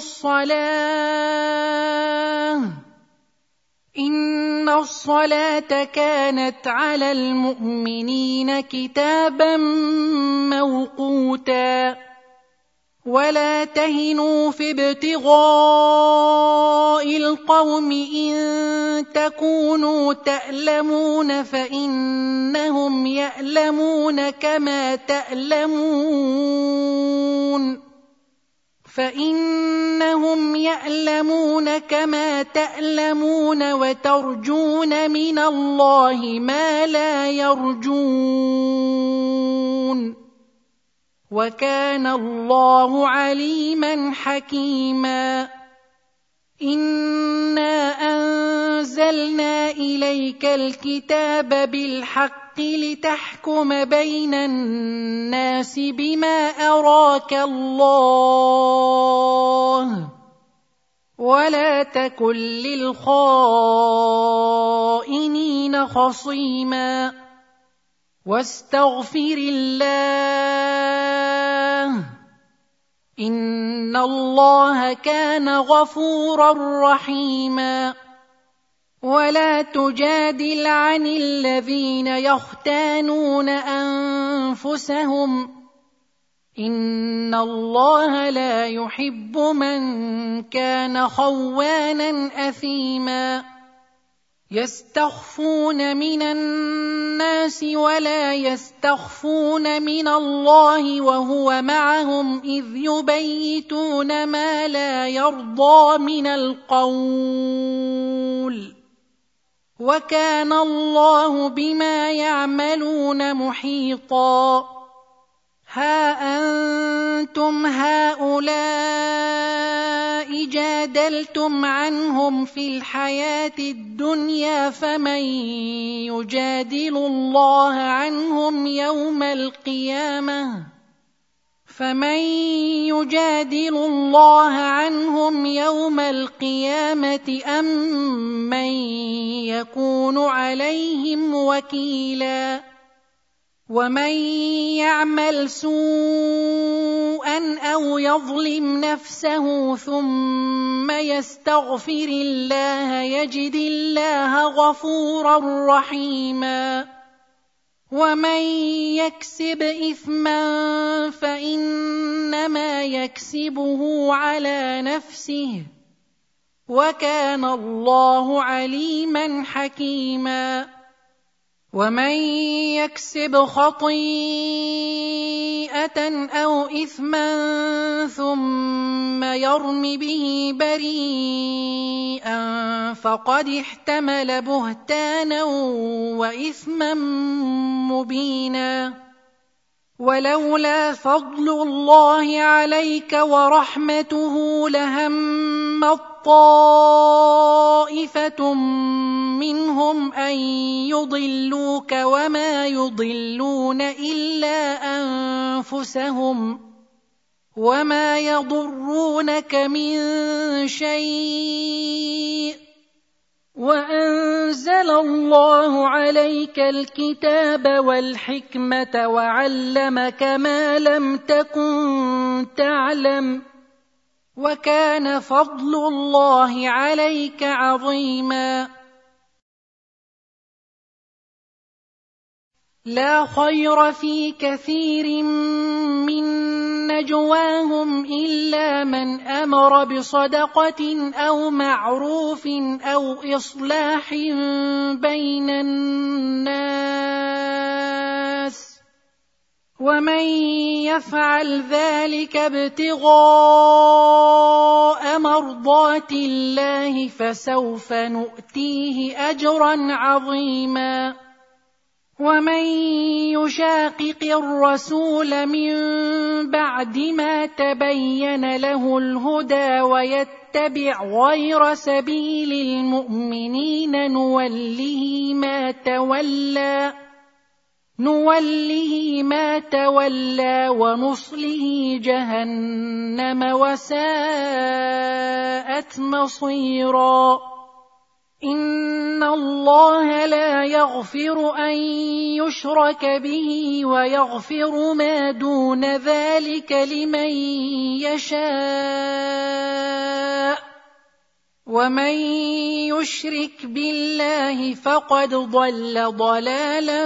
الصلاة إن الصلاة كانت على المؤمنين كتابا موقوتا. ولا تهنوا في ابتغاء القوم إن تكونوا تألمون فإنهم يألمون كما تألمون وترجون من الله ما لا يرجون وكان الله عليما حكيما. إنا أنزلنا إليك الكتاب بالحق لتحكم بين الناس بما أراك الله ولا تكن للخائنين خصيما واستغفر الله إن الله كان غفورا رحيما. ولا تجادل عن الذين يختانون أنفسهم إن الله لا يحب من كان خوانا أثيما. يستخفون من الناس ولا يستخفون من الله وهو معهم إذ يبيتون ما لا يرضى من القول وكان الله بما يعملون محيطا. ها أنتم هؤلاء جادلتم عنهم في الحياة الدنيا فمن يجادل الله عنهم يوم القيامة أم من يكون عليهم وكيلا. ومن يعمل سوءا شيئا أو يظلم نفسه ثم يستغفر الله يجد الله غفورا رحيما ومن يكسب إثما فإنما يكسبه على نفسه وكان الله عليما حكيما ومن يكسب خطيئة أو إثما ثم يرم به بريئا فقد احتمل بهتانا وإثما مبينا ولولا فضل الله عليك ورحمته لهمت طائفة منهم أن يضلوك وما يضلون إلا أنفسهم وما يضرونك من شيء وأنزل الله عليك الكتاب والحكمة وعلمك ما لم تكن تعلم وكان فضل الله عليك عظيما لا خير في كثير من نجواهم إلا من أمر بصدقة أو معروف أو إصلاح بين الناس ومن يفعل ذلك ابتغاء مرضات الله فسوف نؤتيه أجرا عظيما ومن يشاقق الرسول من بعد ما تبين له الهدى ويتبع غير سبيل المؤمنين نوله ما تولى ونصله جهنم وساءت مصيرا إن الله لا يغفر أن يشرك به ويغفر ما دون ذلك لمن يشاء ومن يشرك بالله فقد ضل ضلالا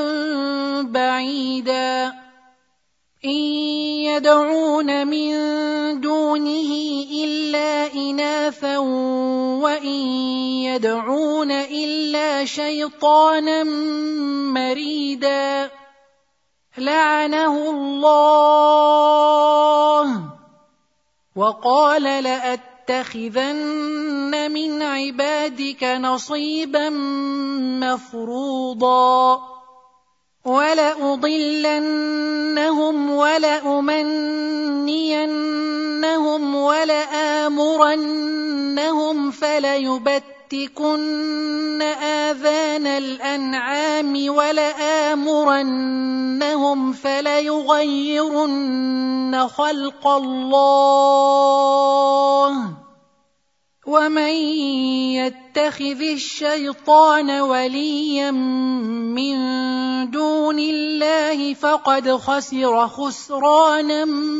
بعيدا إن يدعون من دونه إلا إناثا وإن يدعون إلا شيطانا مريدا لعنه الله وقال لأتخذن من عبادك نصيبا مفروضا ولأضلنهم ولأمنينهم ولآمرنهم فليبتكن آذان الأنعام ولآمرنهم فليغيرن خلق الله ومن يتخذ الشيطان وليا من دون الله فقد خسر خسرانا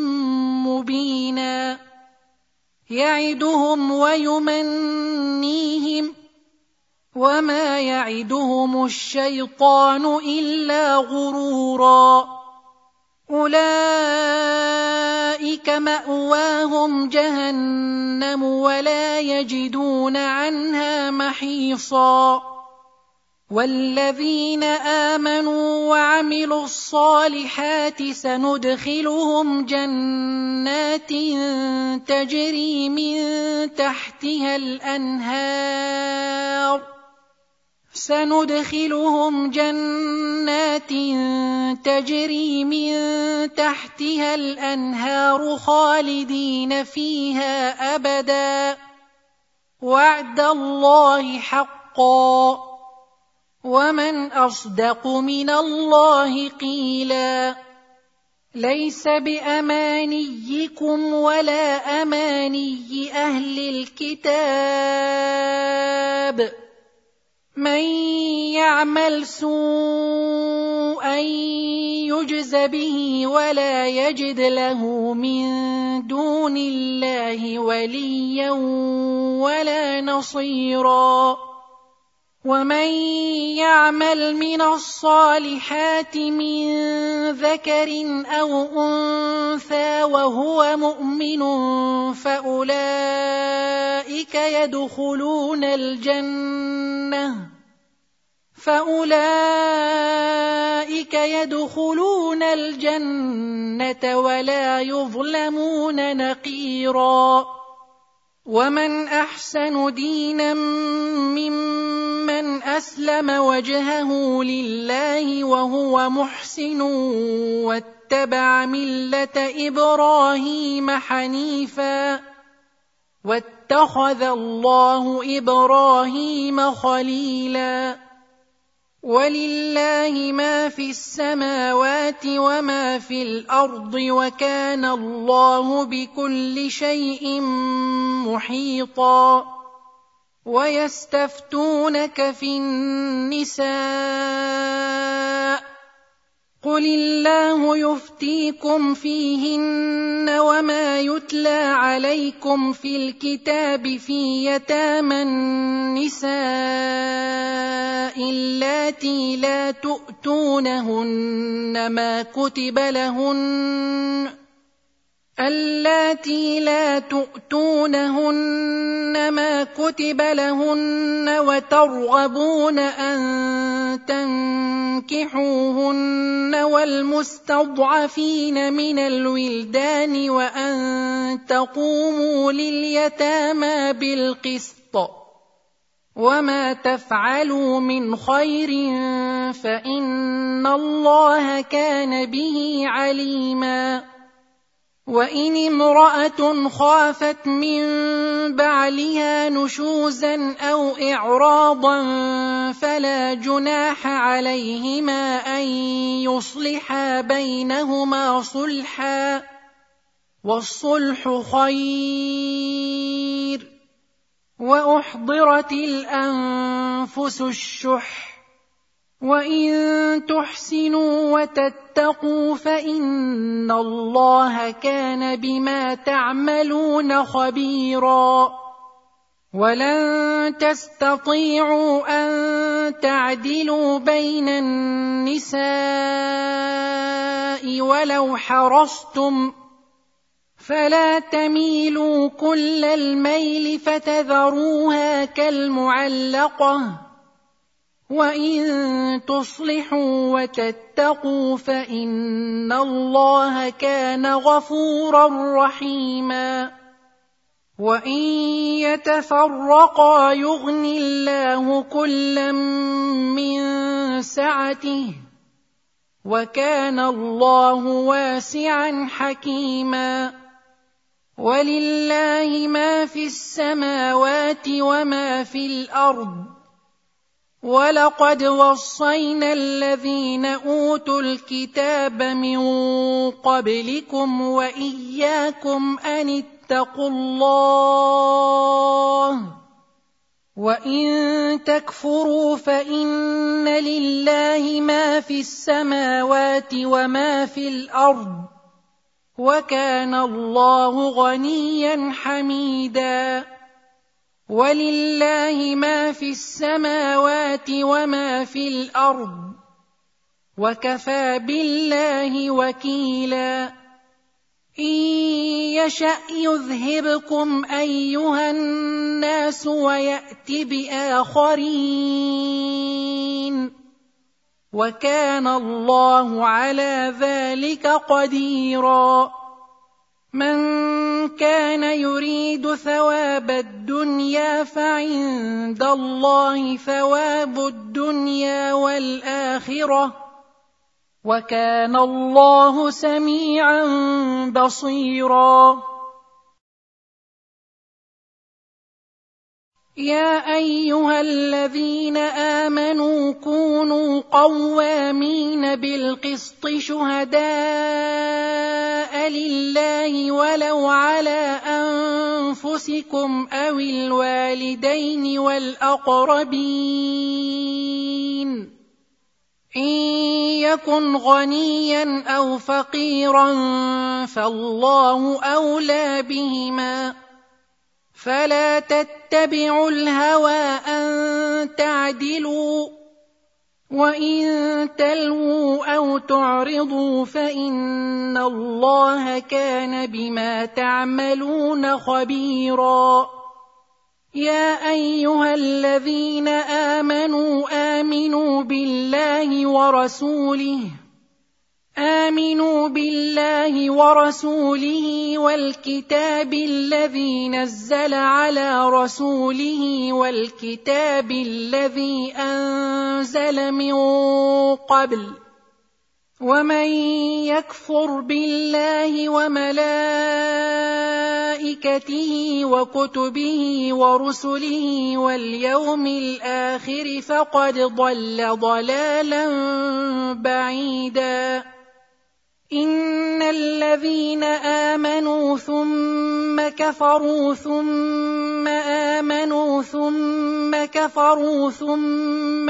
مبينا يعدهم ويمنيهم وما يعدهم الشيطان إلا غرورا أولئك مأواهم جهنم ولا يجدون عنها محيصا والذين آمنوا وعملوا الصالحات سندخلهم جنات تجري من تحتها الأنهار خالدين فيها أبدا وعد الله حقا ومن أصدق من الله قيلا ليس بأمانيكم ولا أماني أهل الكتاب من يعمل سوءا يجز به ولا يجد له من دون الله وليا ولا نصيرا ومن يعمل من الصالحات من ذكر أو أنثى وهو مؤمن فأولئك يدخلون الجنة ولا يظلمون نقيرا ومن أحسن دينا ممن أسلم وجهه لله وهو محسن واتبع ملة إبراهيم حنيفا واتخذ الله إبراهيم خليلا ولله ما في السماوات وما في الأرض وكان الله بكل شيء محيطا ويستفتونك في النساء قل الله يفتيكم فيهن وما يتلى عليكم في الكتاب في يتامى النساء اللاتي لا تؤتونهن ما كتب لهن وترغبون أن تنكحوهن والمستضعفين من الولدان وأن تقوموا لليتامى بالقسط وما تفعلوا من خير فإن الله كان به عليما وإن امرأة خافت من بعلها نشوزا أو إعراضا فلا جناح عليهما أن يصلحا بينهما صلحا والصلح خير وأحضرت الأنفس الشح وإن تحسنوا وتتقوا فإن الله كان بما تعملون خبيرا ولن تستطيعوا أن تعدلوا بين النساء ولو حرصتم فلا تميلوا كل الميل فتذروها كالمعلقة وإن تصلحوا وتتقوا فإن الله كان غفورا رحيما وإن يتفرقا يغن الله كلا من سعته وكان الله واسعا حكيما ولله ما في السماوات وما في الأرض ولقد وصينا الذين أوتوا الكتاب من قبلكم وإياكم أن اتقوا الله وإن تكفروا فإن لله ما في السماوات وما في الأرض وكان الله غنيا حميدا ولله ما في السماوات وما في الأرض وكفى بالله وكيلا إن يشأ يذهبكم أيها الناس ويأت بآخرين وكان الله على ذلك قديرا من كان يريد ثواب الدنيا فعند الله ثواب الدنيا والآخرة وكان الله سميعا بصيرا يا أيها الذين آمنوا كونوا قوامين بالقسط شهداء لله ولو على أنفسكم أو الوالدين والأقربين إن يكن غنيا أو فقيرا فالله أولى بهما، فلا تتبعوا الهوى أن تعدلوا، وإن تلووا أو تعرضوا فإن الله كان بما تعملون خبيرا. يا أيها الذين آمنوا آمنوا بالله ورسوله والكتاب الذي نزل على رسوله والكتاب الذي أنزل من قبل، ومن يكفر بالله وملائكته وكتبه ورسله واليوم الآخر فقد ضل ضلالا بعيدا. إن الذين آمنوا ثم كفروا ثم آمنوا ثم كفروا ثم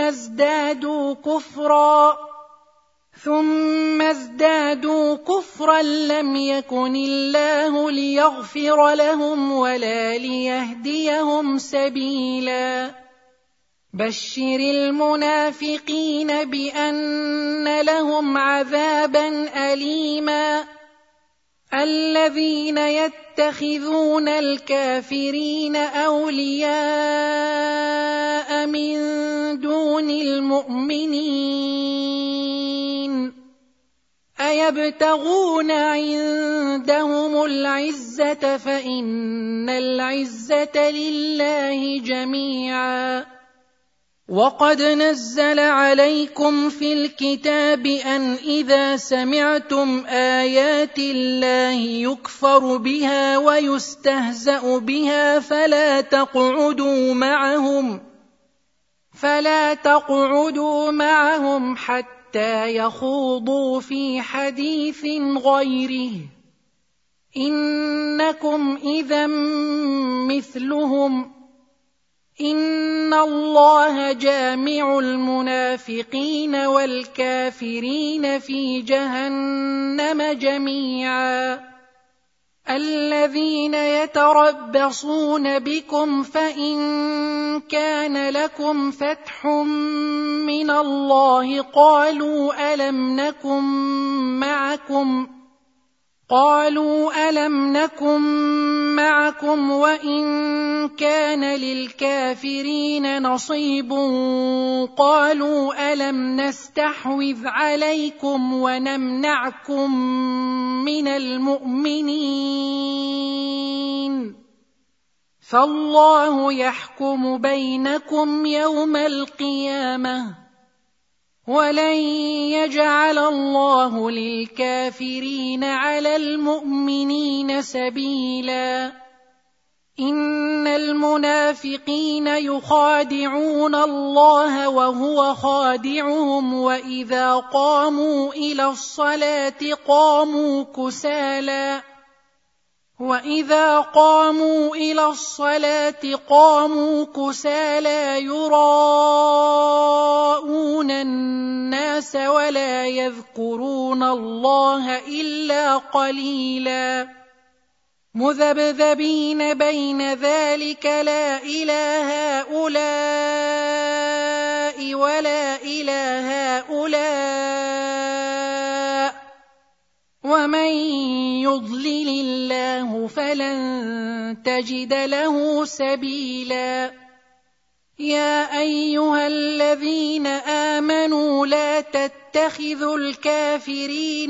ازدادوا كفرا لم يكن الله ليغفر لهم ولا ليهديهم سبيلا. بشر المنافقين بأن لهم عذابا أليما. الذين يتخذون الكافرين أولياء من دون المؤمنين أيبتغون عندهم العزة فإن العزة لله جميعا. وقد نزل عليكم في الكتاب أن إذا سمعتم آيات الله يكفر بها ويستهزأ بها فلا تقعدوا معهم حتى يخوضوا في حديث غيره، إنكم إذا مثلهم، إن الله جامع المنافقين والكافرين في جهنم جميعا. الذين يتربصون بكم فإن كان لكم فتح من الله قالوا ألم نكن معكم وإن كان للكافرين نصيب قالوا ألم نستحوذ عليكم ونمنعكم من المؤمنين فالله يحكم بينكم يوم القيامة ولن يجعل الله للكافرين على المؤمنين سبيلا. إن المنافقين يخادعون الله وهو خادعهم وإذا قاموا إلى الصلاة قاموا كسالى يراءون الناس ولا يذكرون الله إلا قليلا مذبذبين بين ذلك لا إلى هؤلاء ولا إلى هؤلاء ومن يضلل الله فلن تجد له سبيلا. يا أيها الذين آمنوا لا تتخذوا الكافرين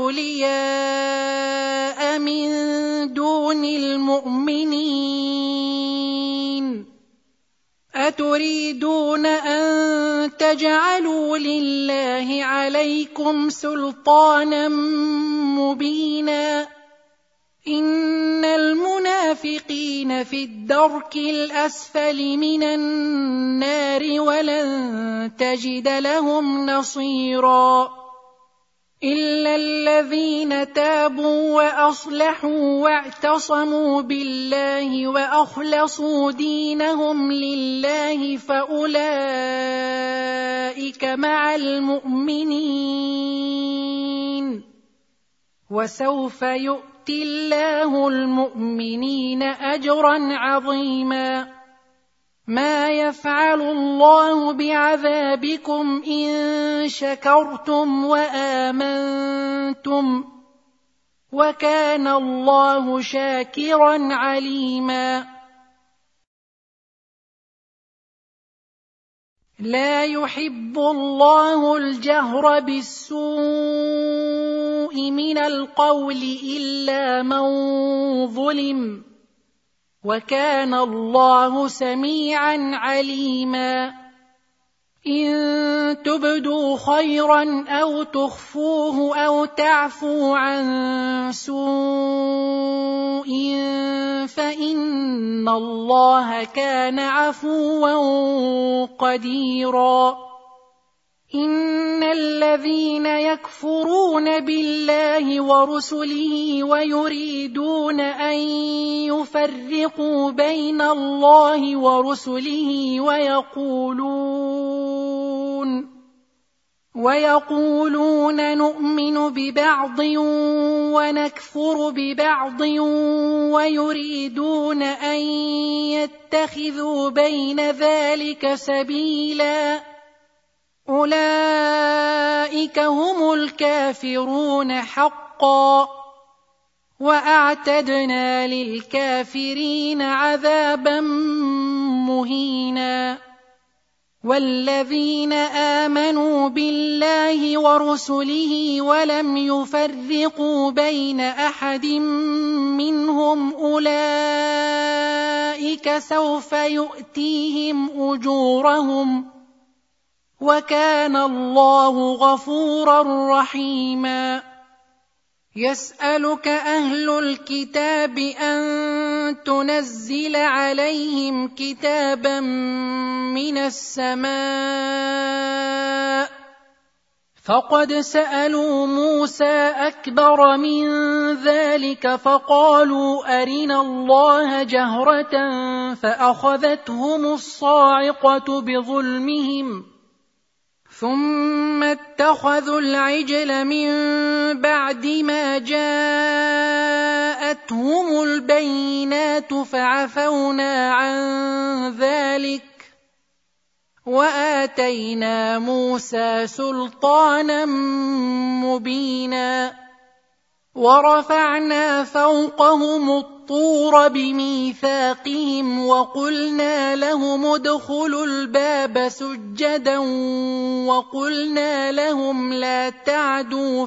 أولياء من دون المؤمنين أتريدون أن تجعلوا لله عليكم سلطانا مبينا. إن المنافقين في الدرك الأسفل من النار ولن تجد لهم نصيرا. إلا الذين تابوا وأصلحوا واعتصموا بالله وأخلصوا دينهم لله فأولئك مع المؤمنين وسوف يؤتي الله المؤمنين أجرا عظيما ما يفعل الله بعذابكم إن شكرتم وآمنتم وكان الله شاكرا عليما لا يحب الله الجهر بالسوء من القول إلا من ظلم وكان الله سميعا عليما إن تبدوا خيرا أو تخفوه أو تعفوا عن سوء فإن الله كان عفوا قديرا إن الذين يكفرون بالله ورسله ويريدون أن يفرقوا بين الله ورسله ويقولون نؤمن ببعض ونكفر ببعض ويريدون أن يتخذوا بين ذلك سبيلا أولئك هم الكافرون حقا وأعتدنا للكافرين عذابا مهينا والذين آمنوا بالله ورسله ولم يفرقوا بين أحد منهم أولئك سوف يؤتيهم أجورهم وكان الله غفورا رحيما يسألك أهل الكتاب أن تنزل عليهم كتابا من السماء فقد سألوا موسى أكبر من ذلك فقالوا أرنا الله جهرة فأخذتهم الصاعقة بظلمهم ثم اتخذوا العجل من بعد ما جاءتهم البينات فعفونا عن ذلك وآتينا موسى سلطانا مبينا ورفعنا فوقهم الطور بميثاقهم وقلنا لهم ادخلوا الباب سجدا وقلنا لهم لا تعدوا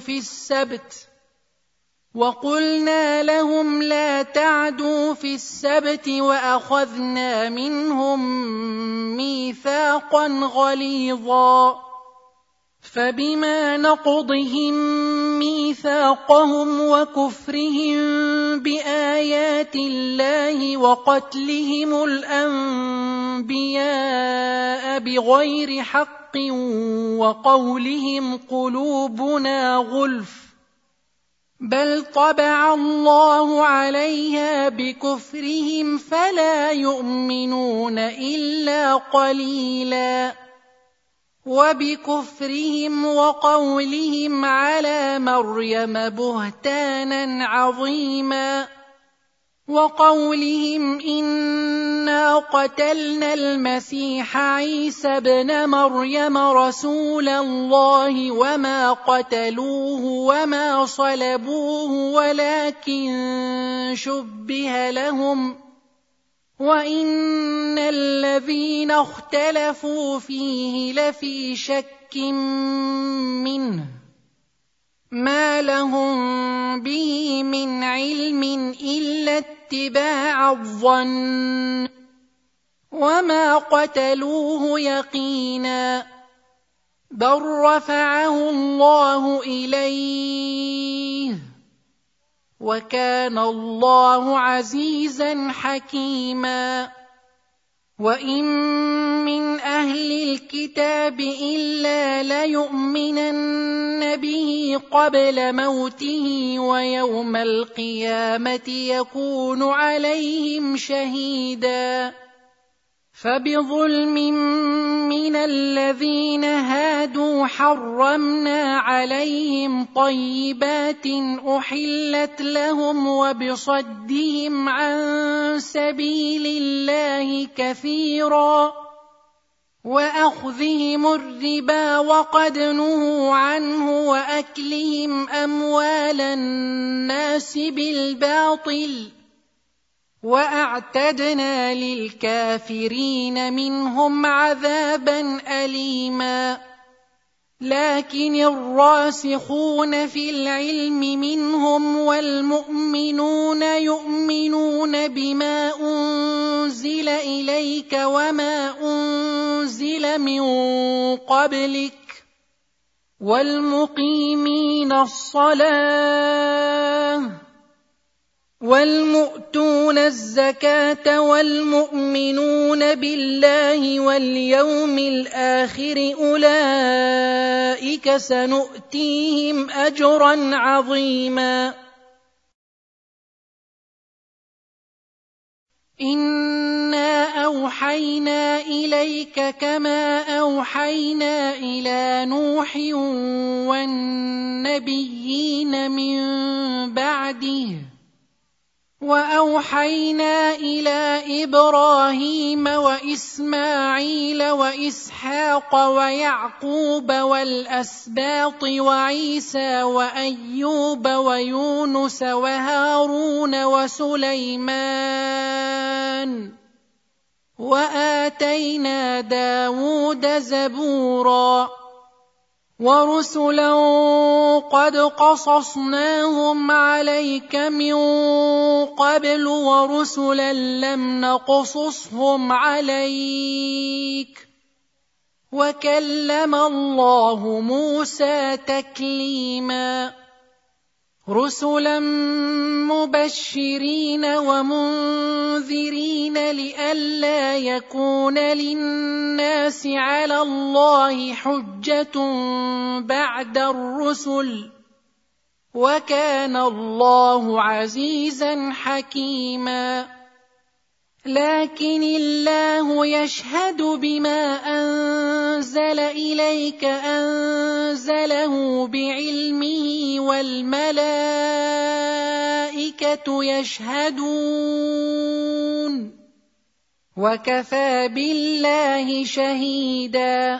في السبت وأخذنا منهم ميثاقا غليظا فبما نقضهم ميثاقهم وكفرهم بآيات الله وقتلهم الأنبياء بغير حق وقولهم قلوبنا غلف بل طبع الله عليها بكفرهم فلا يؤمنون إلا قليلا وبكفرهم وقولهم على مريم بهتانا عظيما وقولهم إنا قتلنا المسيح عيسى ابن مريم رسول الله وما قتلوه وما صلبوه ولكن شبه لهم وإن الذين اختلفوا فيه لفي شك منه ما لهم به من علم إلا اتباع الظن وما قتلوه يقينا بل رفعه الله إليه وكان الله عزيزا حكيما وإن من أهل الكتاب إلا ليؤمنن به قبل موته ويوم القيامة يكون عليهم شهيدا فبظلم من الذين هادوا حرمنا عليهم طيبات أحلت لهم وبصدهم عن سبيل الله كثيرا وأخذهم الربا وقد نهوا عنه وأكلهم أموال الناس بالباطل وأعتدنا للكافرين منهم عذابا أليما لكن الراسخون في العلم منهم والمؤمنون يؤمنون بما أنزل إليك وما أنزل من قبلك والمقيمين الصلاة والمؤتون الزكاة والمؤمنون بالله واليوم الآخر أولئك سنؤتيهم أجرا عظيما إنا أوحينا إليك كما أوحينا إلى نوح والنبيين من بعده وأوحينا إلى إبراهيم وإسماعيل وإسحاق ويعقوب والأسباط وعيسى وأيوب ويونس وهارون وسليمان وآتينا داود زبورا ورسلا قد قصصناهم عليك من قبل ورسلا لم نقصصهم عليك وكلم الله موسى تكليما رسلا مبشرين ومنذرين لئلا يكون للناس على الله حجة بعد الرسل وكان الله عزيزا حكيما لكن الله يشهد بما أنزل إليك أنزله بعلمه والملائكة يشهدون وكفى بالله شهيدا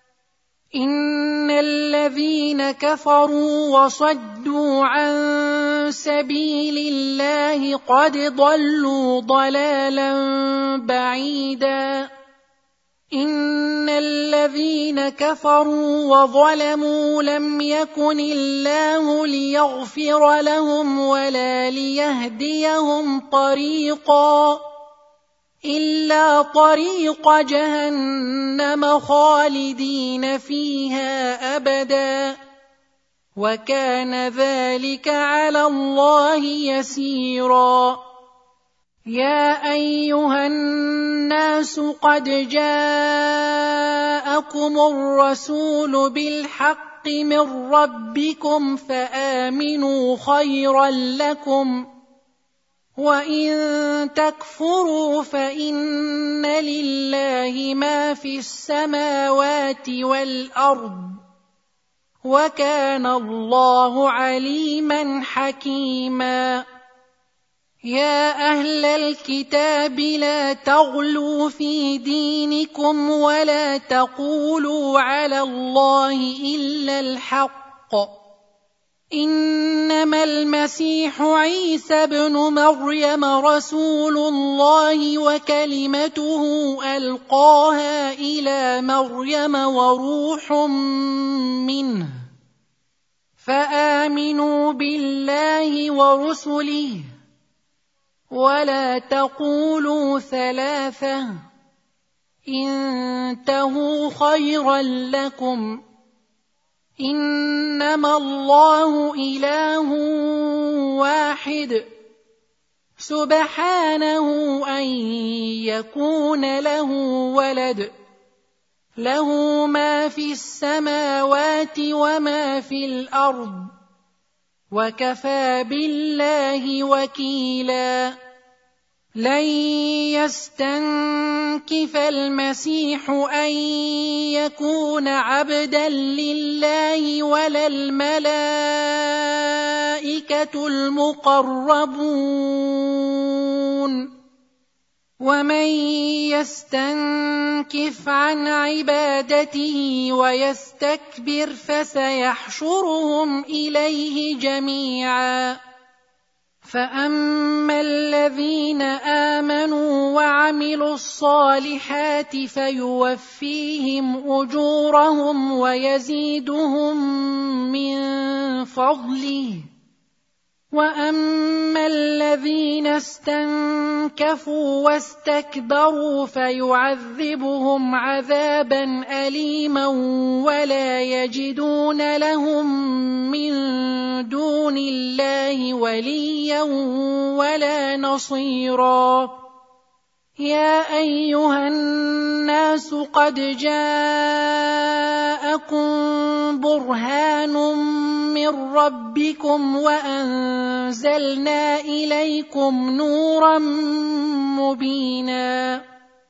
إن الذين كفروا وصدوا عن سبيل الله قد ضلوا ضلالا بعيدا إن الذين كفروا وظلموا لم يكن الله ليغفر لهم ولا ليهديهم طريقا إلا طريق جهنم خالدين فيها أبدا وكان ذلك على الله يسيرا يا أيها الناس قد جاءكم الرسول بالحق من ربكم فآمنوا خيرا لكم وإن تكفروا فإن لله ما في السماوات والأرض وكان الله عليما حكيما يا أهل الكتاب لا تغلوا في دينكم ولا تقولوا على الله إلا الحق إنما المسيح عيسى ابن مريم رسول الله وكلمته ألقاها إلى مريم وروح منه فآمنوا بالله ورسله ولا تقولوا ثلاثة انتهوا خيرا لكم إنما الله إله واحد سبحانه أن يكون له ولد له ما في السماوات وما في الأرض وكفى بالله وكيلا لن يستنكف المسيح أن يكون عبدا لله ولا الملائكة المقربون ومن يستنكف عن عبادته ويستكبر فسيحشرهم إليه جميعا فأما الذين آمنوا وعملوا الصالحات فيوفيهم أجورهم ويزيدهم من فضله وأما الذين استنكفوا واستكبروا فيعذبهم عذابا أليما ولا يجدون لهم من دون الله وليا ولا نصيرا يا أيها الناس قد جاءكم برهان من ربكم وأنزلنا إليكم نورا مبينا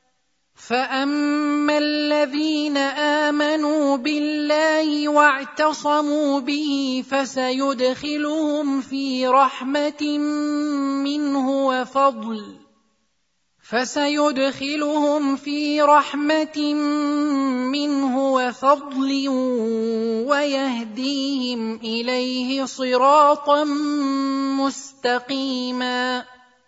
فأما الذين آمنوا بالله واعتصموا به فسيدخلهم في رحمة منه وفضل ويهديهم إليه صراطا مستقيما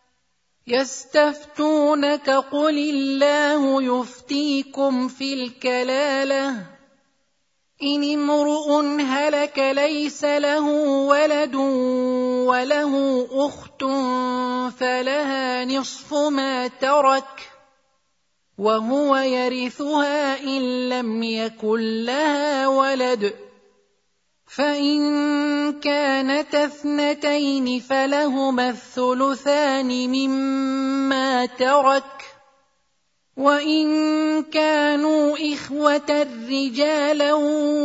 يستفتونك قل الله يفتيكم في الكلالة إن امرؤ هلك ليس له ولد وله أخت فلها نصف ما ترك وهو يرثها إن لم يكن لها ولد فإن كانت اثنتين فلهما الثلثان مما ترك وإن كانوا إخوة رجالا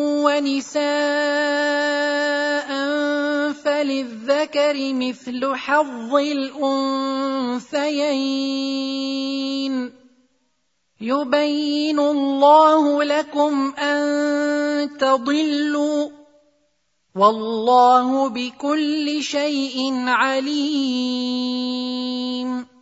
ونساء فللذكر مثل حظ الأنثيين يبين الله لكم أن تضلوا والله بكل شيء عليم